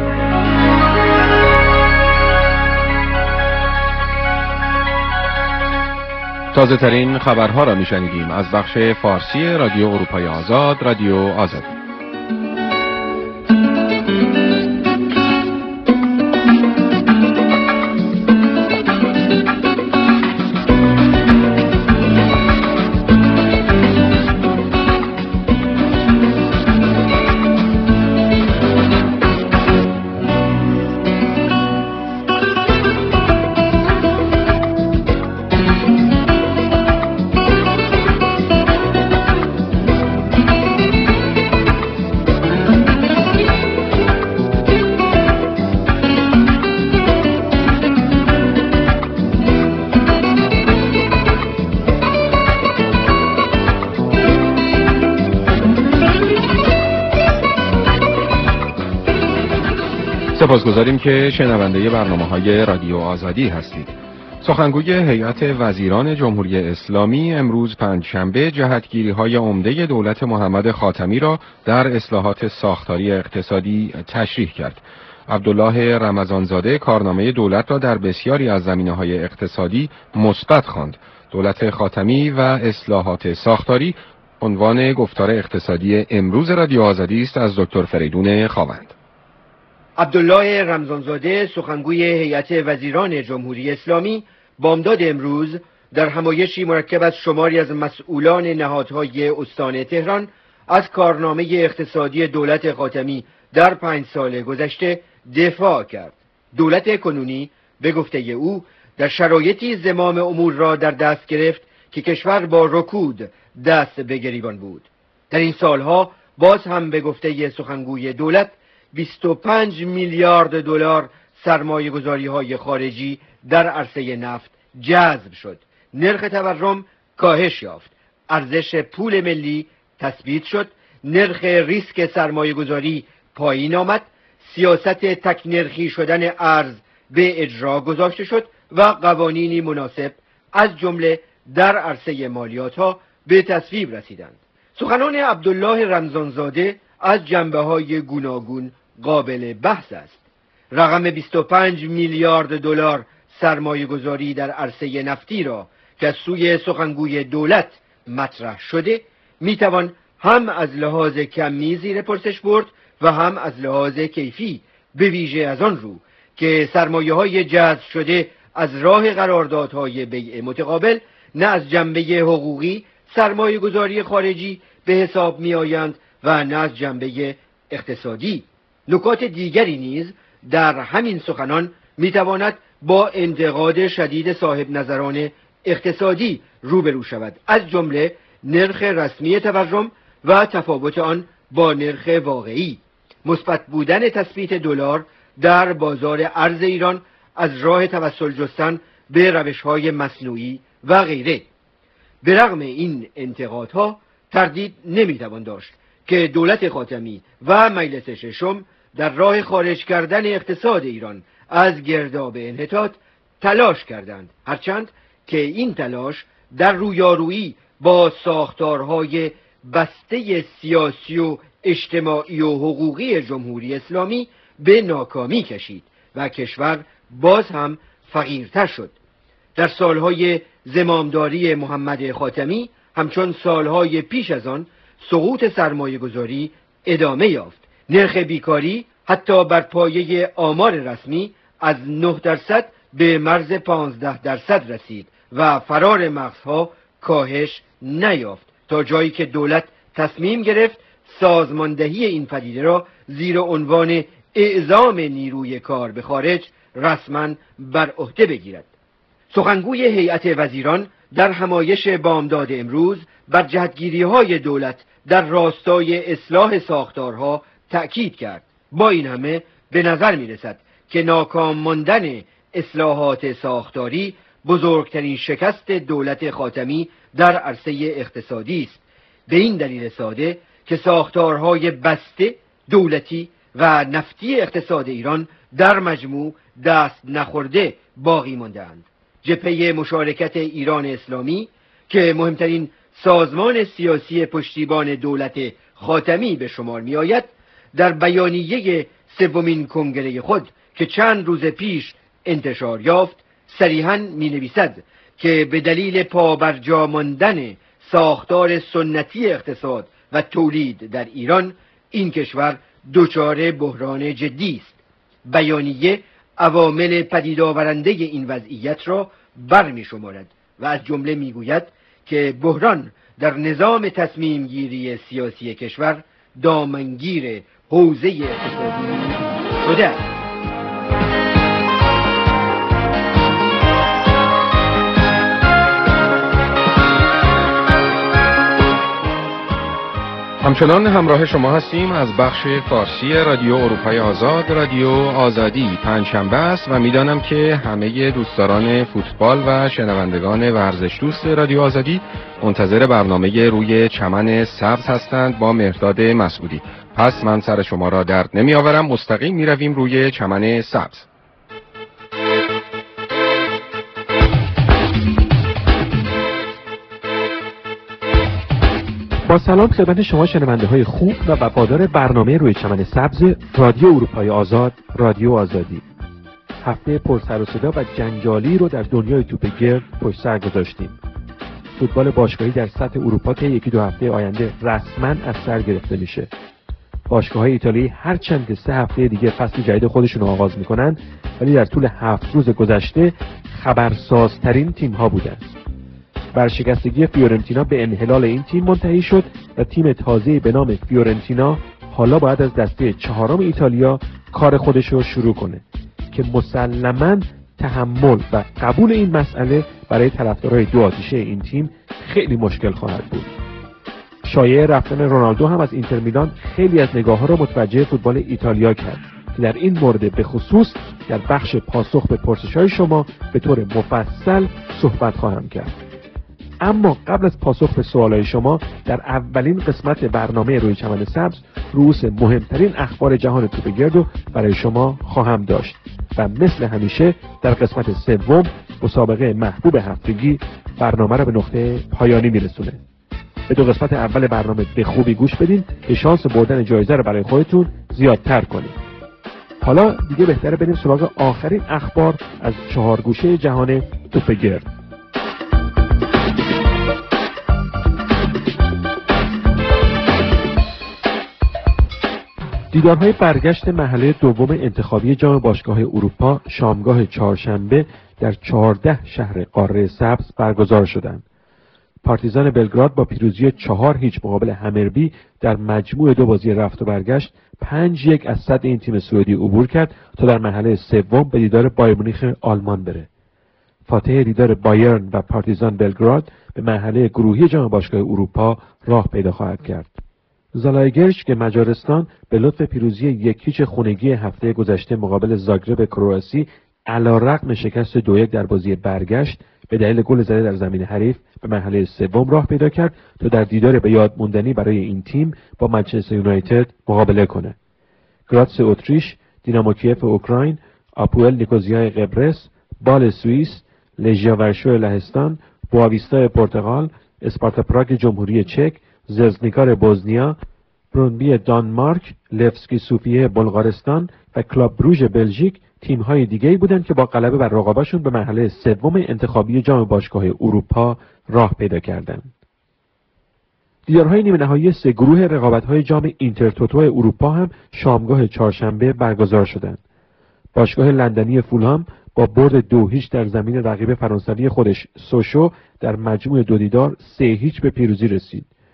S2: تازه ترین خبرها را میشنیدیم از بخش فارسی رادیو اروپای آزاد، رادیو آزادی. سپاسگزاریم که شنونده برنامه‌های رادیو آزادی هستید. سخنگوی هیئت وزیران جمهوری اسلامی امروز پنجشنبه جهتگیری‌های عمده دولت محمد خاتمی را در اصلاحات ساختاری اقتصادی تشریح کرد. عبدالله رمضانزاده کارنامه دولت را در بسیاری از زمینه‌های اقتصادی مثبت خواند. دولت خاتمی و اصلاحات ساختاری عنوان گفتار اقتصادی امروز رادیو آزادی است از دکتر فریدون خاوند.
S9: عبدالله رمضانزاده سخنگوی هیئت وزیران جمهوری اسلامی بامداد امروز در همایشی مرکب از شماری از مسئولان نهادهای استان تهران از کارنامه اقتصادی دولت خاتمی در 5 سال گذشته دفاع کرد. دولت کنونی به گفته او در شرایطی زمام امور را در دست گرفت که کشور با رکود دست به گریبان بود. در این سالها باز هم به گفته سخنگوی دولت 25 میلیارد دلار سرمایه گذاری های خارجی در عرصه نفت جذب شد. نرخ تورم کاهش یافت. ارزش پول ملی تثبیت شد. نرخ ریسک سرمایه گذاری پایین آمد. سیاست تک نرخی شدن ارز به اجرا گذاشته شد و قوانینی مناسب از جمله در عرصه مالیات ها به تصویب رسیدند. سخنان عبدالله رمضانزاده از جنبه‌های گوناگون قابل بحث است. رقم 25 میلیارد دلار سرمایه گذاری در عرصه نفتی را که از سوی سخنگوی دولت مطرح شده میتوان هم از لحاظ کمی زیر پرسش برد و هم از لحاظ کیفی، به ویژه از آن رو که سرمایه‌های جذب شده از راه قراردادهای بیع متقابل نه از جنبه حقوقی سرمایه گذاری خارجی به حساب می آیند و نه از جنبه اقتصادی. نکات دیگری نیز در همین سخنان می تواند با انتقاد شدید صاحب نظران اقتصادی روبرو شود، از جمله نرخ رسمی تورم و تفاوت آن با نرخ واقعی، مثبت بودن تثبیت دلار در بازار ارز ایران از راه توسل جستن به روش‌های مصنوعی و غیره. به رغم این انتقادها تردید نمیتوان داشت که دولت خاتمی و مجلس ششم در راه خارج کردن اقتصاد ایران از گرداب انحطاط تلاش کردند، هرچند که این تلاش در رویارویی با ساختارهای بسته سیاسی و اجتماعی و حقوقی جمهوری اسلامی به ناکامی کشید و کشور باز هم فقیرتر شد. در سالهای زمامداری محمد خاتمی همچون سالهای پیش از آن سقوط سرمایه گذاری ادامه یافت. نرخ بیکاری حتی بر پایه آمار رسمی از 9% به مرز 15% رسید و فرار مغزها کاهش نیافت. تا جایی که دولت تصمیم گرفت سازماندهی این پدیده را زیر عنوان اعزام نیروی کار به خارج رسما بر عهده بگیرد. سخنگوی هیئت وزیران در همایش بامداد امروز بر جهتگیری‌های دولت در راستای اصلاح ساختارها تأکید کرد. با این همه به نظر می‌رسد که ناکام ماندن اصلاحات ساختاری بزرگترین شکست دولت خاتمی در عرصه اقتصادی است، به این دلیل ساده که ساختارهای بسته دولتی و نفتی اقتصاد ایران در مجموع دست نخورده باقی مانده‌اند. جبهه مشارکت ایران اسلامی که مهمترین سازمان سیاسی پشتیبان دولت خاتمی به شمار می آید، در بیانیه سومین کنگره خود که چند روز پیش انتشار یافت صریحاً می نویسد که به دلیل پابرجا ماندن ساختار سنتی اقتصاد و تولید در ایران این کشور دچار بحران جدی است. بیانیه عوامل پدید آورنده این وضعیت را برمی شمارد و از جمله می گوید که بحران در نظام تصمیم گیری سیاسی کشور دامنگیر حوزه اقتصادی شده است.
S2: همچنان همراه شما هستیم از بخش فارسی رادیو اروپای آزاد، رادیو آزادی. پنجشنبه است و میدانم که همه دوستداران فوتبال و شنوندگان ورزش دوست رادیو آزادی منتظر برنامه روی چمن سبز هستند با مهرداد مسعودی. پس من سر شما را درد نمی آورم، مستقیم می رویم روی چمن سبز.
S10: با سلام خدمت شما شنونده های خوب و وفادار برنامه روی چمن سبز رادیو اروپای آزاد، رادیو آزادی. هفته پر سر و صدا و جنجالی رو در دنیای توپ گرد پشت سر گذاشتیم. فوتبال باشگاهی در سطح اروپا طی یکی دو هفته آینده رسما از سر گرفته میشه. باشگاه‌های ایتالیایی هرچند که 3 هفته دیگه فصل جدید خودشون رو آغاز میکنن، ولی در طول 7 روز گذشته خبرسازترین تیم‌ها بودند. برشکستگی فیورنتینا به انحلال این تیم منتهی شد و تیم تازه‌ای به نام فیورنتینا حالا باید از دسته 4 ایتالیا کار خودش رو شروع کنه که مسلماً تحمل و قبول این مسئله برای طرفدارای دو آتیشه این تیم خیلی مشکل خواهد بود. شایعه رفتن رونالدو هم از اینتر میلان خیلی از نگاه‌ها را متوجه فوتبال ایتالیا کرد که در این مورد به خصوص در بخش پاسخ به پرسش‌های شما به طور مفصل صحبت خواهم کرد. اما قبل از پاسخ به سوالای شما در اولین قسمت برنامه روی چمن سبز رؤوس مهمترین اخبار جهان توپ گرد رو برای شما خواهم داشت و مثل همیشه در قسمت سوم مسابقه محبوب هفتگی برنامه را به نقطه پایانی میرسونه. به 2 قسمت اول برنامه به خوبی گوش بدین که شانس بردن جایزه رو برای خودتون زیادتر کنید. حالا دیگه بهتره بریم سراغ آخرین اخبار از 4 گوشه جهان توپ گرد. دیدارهای برگشت مرحله دوم انتخابی جام باشگاه‌های اروپا شامگاه چهارشنبه در 14 شهر قاره سبز برگزار شدند. پارتیزان بلگراد با پیروزی 4-0 مقابل همربی در مجموع 2 بازی رفت و برگشت 5-1 از صد این تیم سوئدی عبور کرد تا در مرحله سوم به دیدار بایر مونیخ آلمان بره. فاتح دیدار بایرن و پارتیزان بلگراد به مرحله گروهی جام باشگاه اروپا راه پیدا خواهد کرد. زالایگرش که مجارستان به لطف پیروزی 1-0 خونگی هفته گذشته مقابل زاگرب کرواسی علیرغم شکست 2-1 در بازی برگشت به دلیل گل زده در زمین حریف به مرحله سوم راه پیدا کرد تا در دیدار به یاد موندنی برای این تیم با منچستر یونایتد مقابله کنه. گراتس اتریش، دینامو کیف اوکراین، آپوئل نیکوزیای قبرس، بال سوئیس، لژیا ورشو لهستان، بواویستا پرتغال، اسپارتا پراگ جمهوری چک، زلزنیکار بوزنیا، برونبی دانمارک، لفسکی سوفیه بلغارستان و کلاب بروژ بلژیک تیم‌های دیگه‌ای بودند که با غلبه بر رقباشون به مرحله سوم انتخابی جام باشگاه اروپا راه پیدا کردند. دیدارهای نیمه نهایی 3 گروه رقابت‌های جام اینترتوتو اروپا هم شامگاه چهارشنبه برگزار شدند. باشگاه لندنی فولهام با برد 2-0 در زمین رقیب فرانسوی خودش سوشو در مجموع 2 دیدار 3-0 به پیروزی رسید.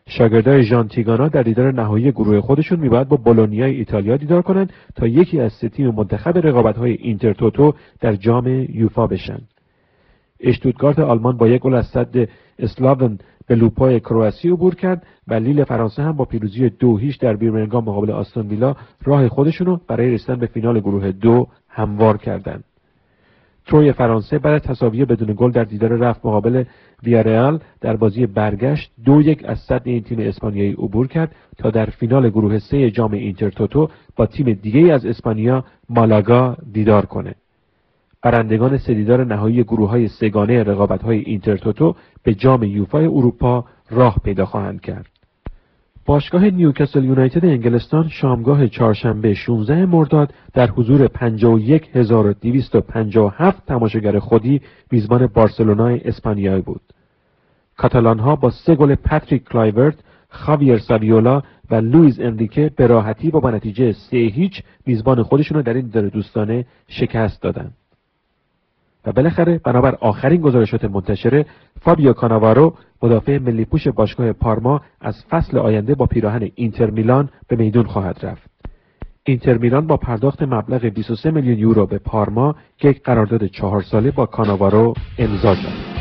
S10: شاگردای ژان تیگانا در دیدار نهایی گروه خودشون میباید با بولونیای ایتالیا دیدار کنند تا یکی از سه تیم منتخب رقابت‌های اینترتوتو در جام یوفا بشن. اشتوتگارت آلمان با یک گل از صد اسلاون به لوپای کرواسی عبور کرد و لیل فرانسه هم با پیروزی 2-0 در بیرمنگام مقابل آستون ویلا راه خودشونو برای رسیدن به فینال گروه 2 هموار کردند. تروی فرانسه بعد از تساوی بدون گل در دیدار رفت مقابل ویارئال در بازی برگشت 2-1 از صد این تیم اسپانیایی عبور کرد تا در فینال گروه 3 جام اینترتوتو با تیم دیگه از اسپانیا مالاگا دیدار کنه. برندگان سه دیدار نهایی گروه‌های سه‌گانه رقابت‌های اینترتوتو به جام یوفا اروپا راه پیدا خواهند کرد. باشگاه نیوکاسل یونایتد انگلستان شامگاه چهارشنبه 16 مرداد در حضور 51257 تماشاگر خودی میزبان بارسلونای اسپانیایی بود. کاتالان‌ها با 3 گل پاتریک کلایورت، خاویر ساویولا و لوئیز انریکه به راحتی با نتیجه 3-0 میزبان خودشون رو در این دیدار دوستانه شکست دادند. و بالاخره بنابر آخرین گزارشات منتشره فابیو کاناوارو مدافع ملی پوش باشگاه پارما از فصل آینده با پیراهن اینتر میلان به میدون خواهد رفت. اینتر میلان با پرداخت مبلغ 23 میلیون یورو به پارما یک قرارداد 4 ساله با کاناوارو امضا کرد.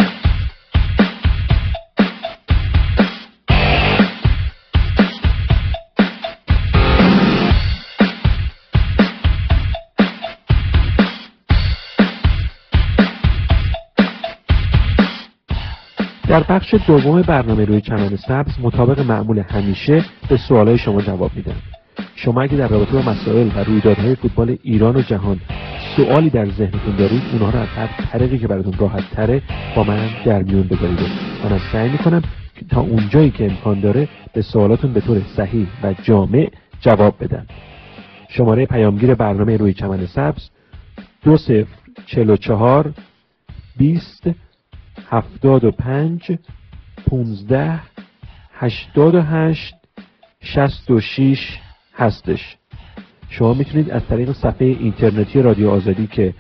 S10: در بخش دوم برنامه روی چمن سبز مطابق معمول همیشه به سوالای شما جواب میدم. شما اگه در رابطه با مسائل و رویدادهای فوتبال ایران و جهان سوالی در ذهنتون دارید، اونها رو از هر طریقی که براتون راحت تره با من در میون بذارید. من سعی میکنم که تا اونجایی که امکان داره به سوالاتون به طور صحیح و جامع جواب بدم. شماره پیامگیر برنامه روی چمن سبز 2044 20 75 15 88 66 هستش. شما میتونید از طریق صفحه اینترنتی رادیو آزادی که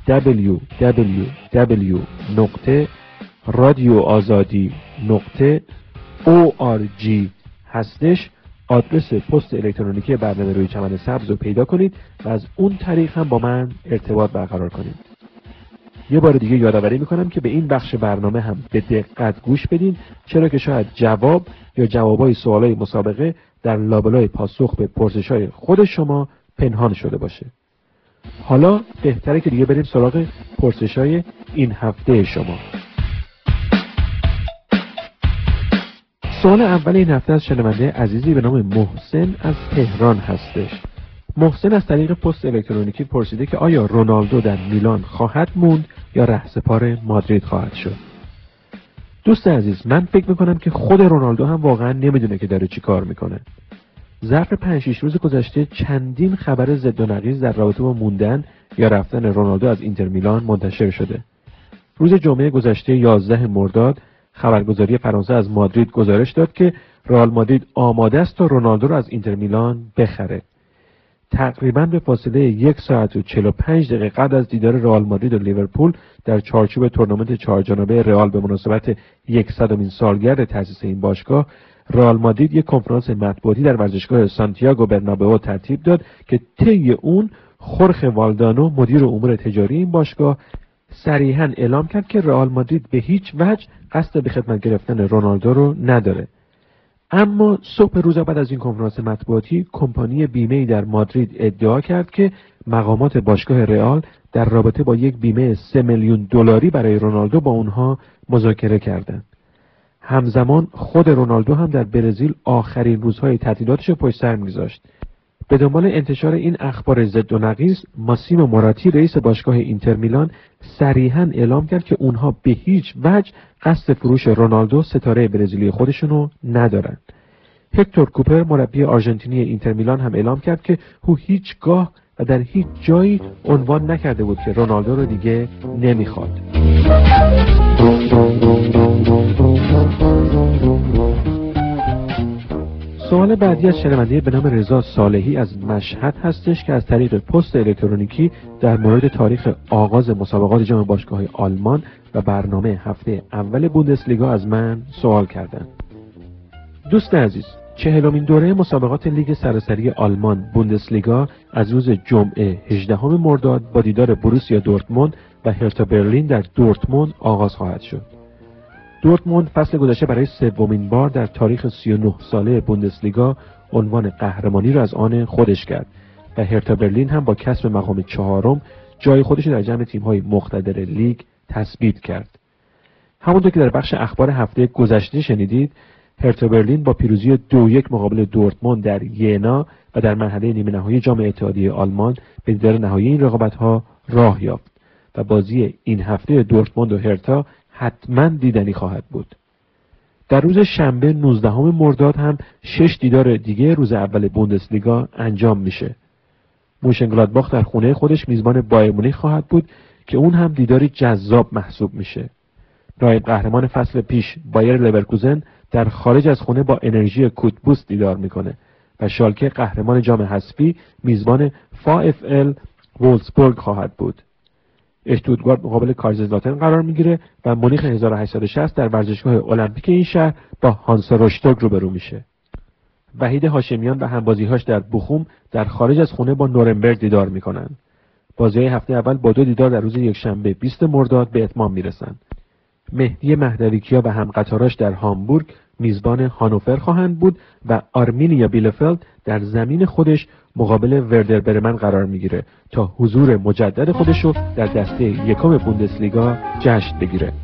S10: www.radioazadi.org هستش آدرس پست الکترونیکی برنامه روی چمن سبز رو پیدا کنید و از اون طریق هم با من ارتباط برقرار کنید. یه بار دیگه یادآوری میکنم که به این بخش برنامه هم به دقت گوش بدین، چرا که شاید جواب یا جوابای سوالای مسابقه در لابلای پاسخ به پرسش‌های خود شما پنهان شده باشه. حالا بهتره که دیگه بریم سراغ پرسش‌های این هفته شما. سوال اول این هفته از شنونده عزیزی به نام محسن از تهران هستش. محسن از طریق پست الکترونیکی پرسیده که آیا رونالدو در میلان خواهد موند یا رهسپار مادرید خواهد شد؟ دوست عزیز، من فکر میکنم که خود رونالدو هم واقعا نمیدونه که داره چی کار میکنه. ظرف 5-6 روز گذشته چندین خبر ضد و نقیض در رابطه با موندن یا رفتن رونالدو از اینتر میلان منتشر شده. روز جمعه گذشته 11 مرداد خبرگزاری فرانسه از مادرید گزارش داد که رئال مادرید آماده است تا رونالدو را از اینتر میلان بخره. تقریباً به فاصله 1 ساعت و 45 دقیقه قبل از دیدار رئال مادرید و لیورپول در چارچوب تورنمنت 4 جانبه رئال به مناسبت 100مین سالگرد تأسیس این باشگاه، رئال مادرید یک کنفرانس مطبوعاتی در ورزشگاه سانتیاگو برنابئو ترتیب داد که طی اون خورخ والدانو مدیر امور تجاری این باشگاه صریحاً اعلام کرد که رئال مادرید به هیچ وجه قصد به خدمت گرفتن رونالدو رو نداره. اما صبح روز بعد از این کنفرانس مطبوعاتی کمپانی بیمه‌ای در مادرید ادعا کرد که مقامات باشگاه رئال در رابطه با یک بیمه 3 میلیون دلاری برای رونالدو با اونها مذاکره کردند. همزمان خود رونالدو هم در برزیل آخرین روزهای تعطیلاتش رو پشت سر می‌گذاشت. به دنبال انتشار این اخبار ضد و نقیض، ماسیمو موراتی رئیس باشگاه اینتر میلان صریحاً اعلام کرد که اونها به هیچ وجه قصد فروش رونالدو ستاره برزیلی خودشونو ندارن. هکتور کوپر مربی آرژانتینی اینتر میلان هم اعلام کرد که او هیچگاه و در هیچ جایی عنوان نکرده بود که رونالدو رو دیگه نمیخواد. سوال بعدی از شنونده به نام رضا صالحی از مشهد هستش که از طریق پست الکترونیکی در مورد تاریخ آغاز مسابقات جام باشگاه‌های آلمان و برنامه هفته اول بوندسلیگا از من سوال کردند. دوست عزیز، 40مین دوره مسابقات لیگ سراسری آلمان بوندسلیگا از روز جمعه 18 مرداد با دیدار بروسیا دورتموند و هرتا برلین در دورتموند آغاز خواهد شد. دورتموند فصل گذشته برای سومین بار در تاریخ 39 ساله بوندسلیگا عنوان قهرمانی را از آن خودش کرد و هرتا برلین هم با کسب مقام 4م جای خودش در جمع تیم‌های مقتدر لیگ تثبیت کرد. همونطور که در بخش اخبار هفته گذشته شنیدید، هرتا برلین با پیروزی 2-1 مقابل دورتموند در ینا و در مرحله نیمه نهایی جام اتحادیه آلمان به دیدار نهایی این رقابت‌ها راه یافت و بازی این هفته دورتموند و هرتا حتما دیدنی خواهد بود. در روز شنبه 19 مرداد هم 6 دیدار دیگه روز اول بوندسلیگا انجام میشه. موشنگلادباخ در خونه خودش میزبان بایر مونیخ خواهد بود که اون هم دیداری جذاب محسوب میشه. نایب قهرمان فصل پیش بایر لورکوزن در خارج از خونه با انرژی کوتبوس دیدار میکنه و شالکه قهرمان جام حذفی میزبان VfL وولفسبورگ خواهد بود. اشتوتگارت مقابل کایزرلاتن قرار میگیره و مونیخ 1860 در ورزشگاه المپیک این شهر با هانسا روشتوگ روبرو میشه. وحید هاشمیان و همبازیهاش در بوخوم در خارج از خونه با نورنبرگ دیدار میکنن. بازی‌های هفته اول با 2 دیدار در روز یکشنبه 20 مرداد به اتمام میرسن. مهدی مهدویکیا و همقطاراش در هامبورگ میزبان هانوفر خواهند بود و آرمینیا بیلفلد در زمین خودش مقابل وردر برمن قرار میگیره تا حضور مجدد خودشو در دسته یکم بوندسلیگا جشن بگیره.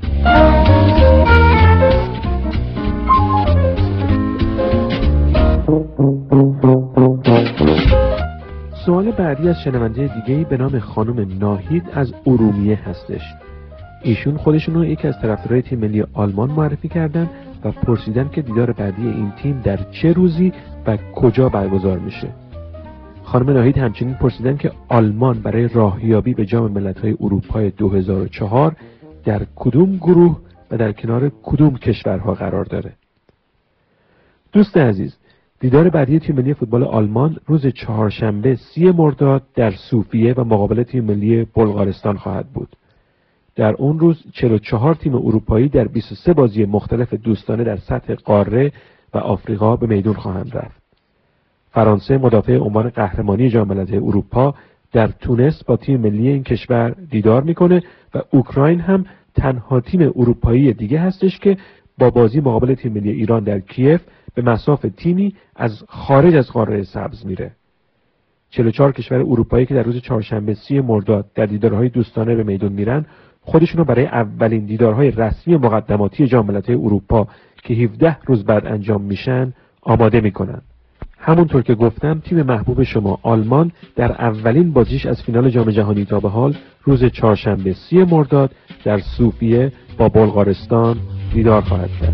S10: سوال بعدی از شنونده دیگه‌ای به نام خانم ناهید از ارومیه هستش. ایشون خودشونو یکی از طرفدارای تیم ملی آلمان معرفی کردن و پرسیدن که دیدار بعدی این تیم در چه روزی و کجا برگزار میشه. خانم ناهید همچنین پرسیدن که آلمان برای راهیابی به جام ملت‌های اروپا 2004 در کدوم گروه و در کنار کدوم کشورها قرار داره. دوست عزیز، دیدار بعدی تیم ملی فوتبال آلمان روز چهارشنبه 30 مرداد در سوفیه و مقابل تیم ملی بلغارستان خواهد بود. در اون روز 44 تیم اروپایی در 23 بازی مختلف دوستانه در سطح قاره و آفریقا به میدون خواهند رفت. فرانسه مدافع عنوان قهرمانی جام ملت‌های اروپا در تونس با تیم ملی این کشور دیدار میکنه و اوکراین هم تنها تیم اروپایی دیگه هستش که با بازی مقابل تیم ملی ایران در کیف به مصاف تیمی از خارج از قاره سبز میره. 44 کشور اروپایی که در روز چهارشنبه 30 مرداد در دیدارهای دوستانه به میدون میرن، خودشونو برای اولین دیدارهای رسمی مقدماتی جام ملت‌های اروپا که 17 روز بعد انجام میشن آماده میکنن. همونطور که گفتم، تیم محبوب شما آلمان در اولین بازیش از فینال جام جهانی تا به حال روز چهارشنبه 30 مرداد در سوفیه با بلغارستان دیدار خواهد کرد.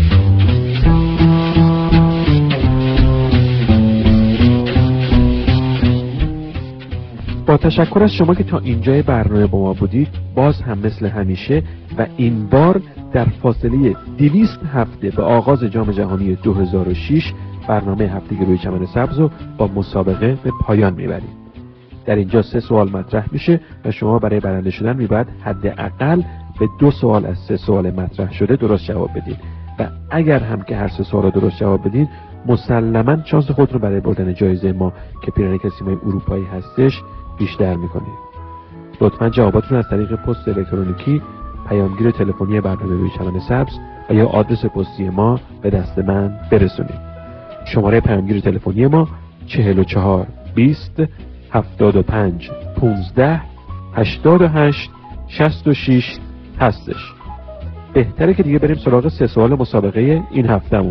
S10: با تشکر از شما که تا اینجای برنامه با ما بودید، باز هم مثل همیشه و این بار در فاصله 200 هفته به آغاز جام جهانی 2006 برنامه هفتگی روی چمن سبز رو با مسابقه به پایان میبریم. در اینجا 3 سوال مطرح میشه و شما برای برنده شدن میباید حداقل به 2 سوال از 3 سوال مطرح شده درست جواب بدید و اگر هم که هر 3 سوال رو درست جواب بدید، مسلماً شانس خود رو برای بردن جایزه ما که پیرن کسیمای اروپایی هستش بیشتر میکنید. لطفاً جواباتون از طریق پست الکترونیکی، پیامگیر تلفنی برنامه روی چمن سبز و یا آدرس پستی ما به دست من برسونید. شماره پیامگیر تلفنی ما 44 20 75 15 88 66 هستش. بهتره که دیگه بریم سراغ 3 سوال مسابقه این هفتهمون.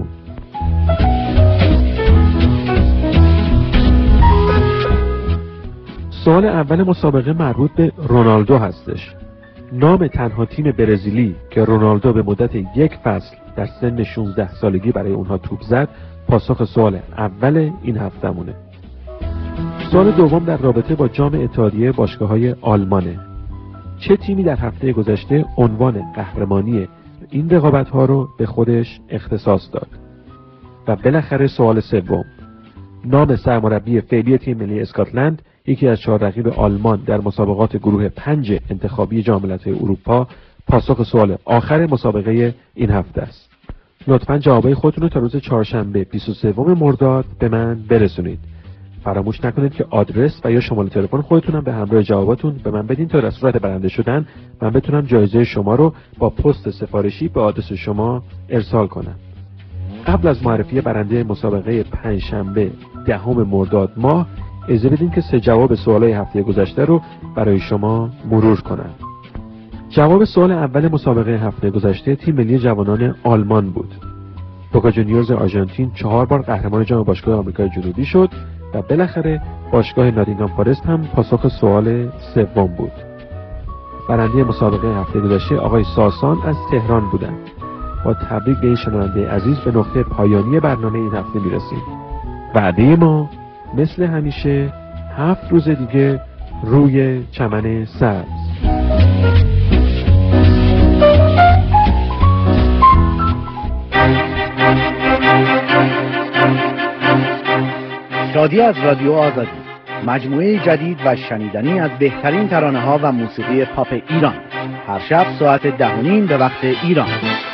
S10: سوال اول مسابقه مربوط به رونالدو هستش. نام تنها تیم برزیلی که رونالدو به مدت 1 فصل در سن 16 سالگی برای اونها توپ زد، پاسخ سوال اول این هفتهمونه. سوال دوم در رابطه با جام اتحادیه باشگاه‌های آلمانه. چه تیمی در هفته گذشته عنوان قهرمانی این رقابت‌ها رو به خودش اختصاص داد؟ و بالاخره سوال سوم، نام سرمربی فعلی تیم ملی اسکاتلند، یکی از 4 رقیب آلمان در مسابقات گروه 5 انتخابی جام ملت‌های اروپا، پاسخ سوال آخر مسابقه این هفته است. لطفاً جوابای خودتون رو تا روز چهارشنبه 23 مرداد به من برسونید. فراموش نکنید که آدرس و یا شماره تلفن خودتونم به همراه جواباتون به من بدین تا در صورت برنده شدن من بتونم جایزه شما رو با پست سفارشی به آدرس شما ارسال کنم. قبل از معرفی برنده مسابقه پنجشنبه 10 مرداد ماه اجازه بدین که 3 جواب سوالای هفته گذشته رو برای شما مرور کنم. جواب سوال اول مسابقه هفته گذشته تیم ملی جوانان آلمان بود. بوکا جونیورز آرژانتین 4 بار قهرمان جام باشگاه آمریکای جنوبی شد و بالاخره باشگاه ناتینگهام فارست هم پاسخ سوال سوم بود. برنده مسابقه هفته گذشته آقای ساسان از تهران بودند. با تبریک به این شنونده عزیز به نقطه پایانی برنامه این هفته میرسیم. وعده ما مثل همیشه 7 روز دیگه روی چمن سبز.
S11: شادی از رادیو آزادی، مجموعه جدید و شنیدنی از بهترین ترانه‌ها و موسیقی پاپ ایران، هر شب ساعت 10:30 به وقت ایران.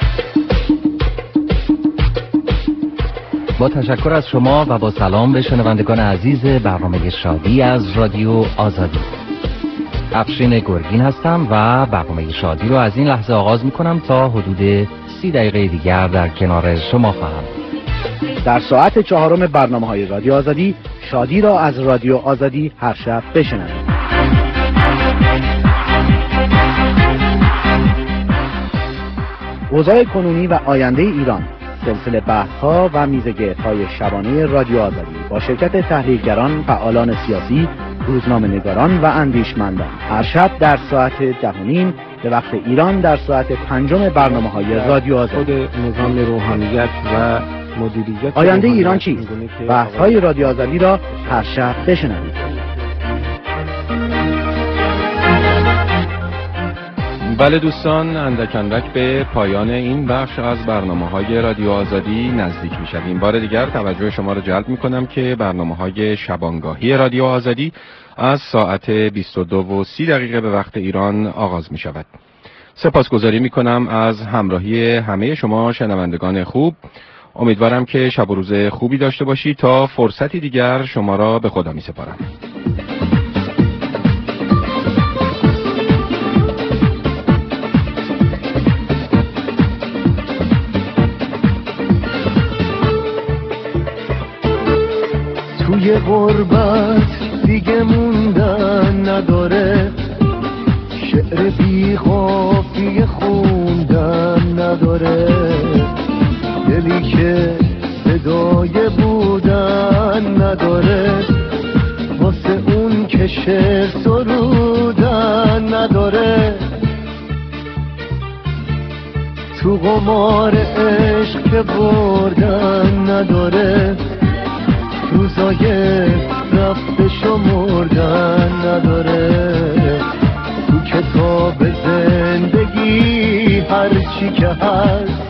S12: با تشکر از شما و با سلام به شنوندگان عزیز برنامه شادی از رادیو آزادی. افشین گرگین هستم و برنامه شادی رو از این لحظه آغاز می‌کنم تا حدود 30 دقیقه دیگر در کنار شما خواهم.
S11: در ساعت 4 برنامه‌های رادیو آزادی، شادی را از رادیو آزادی هر شب بشنوید. اوضاع کنونی و آینده ایران، سلسله بحث‌ها و میزگردهای شبانه رادیو آزادی با شرکت تحلیلگران، فعالان سیاسی، روزنامه‌نگاران و اندیشمندان، هر شب در ساعت 10:30 به وقت ایران در ساعت 5 برنامه‌های رادیو آزادی.
S6: نظام روحانیت و مدیریت
S11: آینده ایران چیست؟ بحث‌های رادیو آزادی را هر شب بشنوید.
S2: بله دوستان، اندک اندک به پایان این بخش از برنامه‌های رادیو آزادی نزدیک می‌شویم. بار دیگر توجه شما را جلب می‌کنم که برنامه‌های شبانگاهی رادیو آزادی از ساعت 22:30 به وقت ایران آغاز می‌شود. سپاسگزاری می‌کنم از همراهی همه شما شنوندگان خوب. امیدوارم که شب و روز خوبی داشته باشید. تا فرصتی دیگر شما را به خدا می‌سپارم.
S13: توی غربت دیگه موندن نداره، شعر بی قافیه خوندن نداره، دلی که صدای بودن نداره، واسه اون که شعر سرودن نداره، تو قمار عشق که بردن نداره، روزای رفته شمردن نداره، تو کتاب زندگی هرچی که هست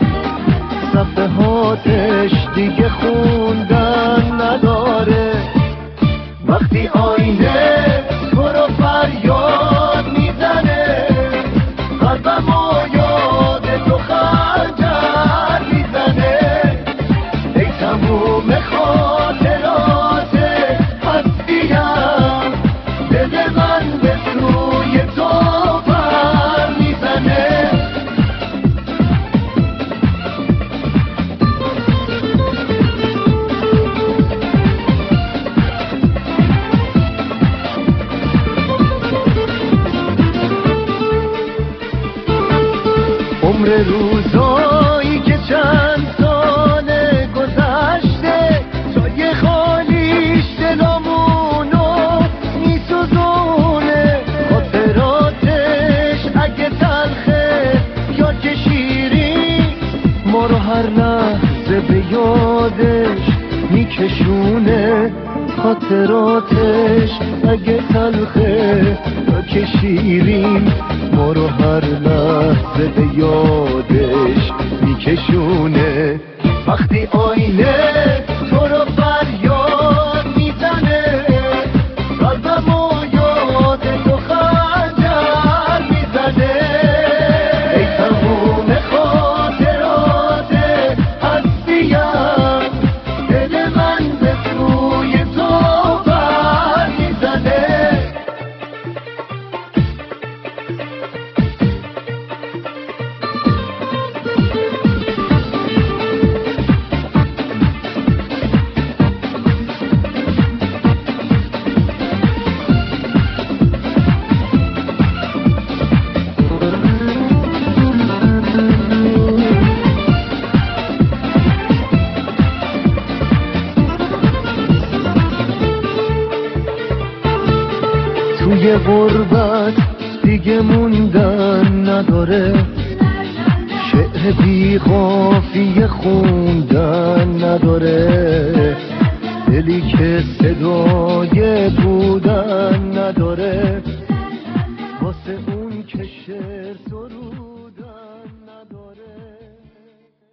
S13: صفحاتش دیگه خوندن نداره. وقتی آینه تو رو فریاد میزنه، قلبمو یاد تو خنجر میزنه، ای تموم خاطرات هستیم، دل من به سوی تو پر میزنه. عمر روزایی که چند ساله گذشته، جای خالیش دلامونو میسوزونه، خاطراتش اگه تلخه یا که شیرین، ما رو هر لحظه به یادش میکشونه، خاطراتش اگه تلخه یا که شیرین، ما رو هر لحظه به یادش میکشونه. وقتی آینه تو رو فریاد میزنه، قلبمو یاد تو خنجر میزنه، ای تموم خاطرات توی غربت دیگه موندن نداره، شعر بی قافیه خوندن نداره، دلی که صدای بودن نداره.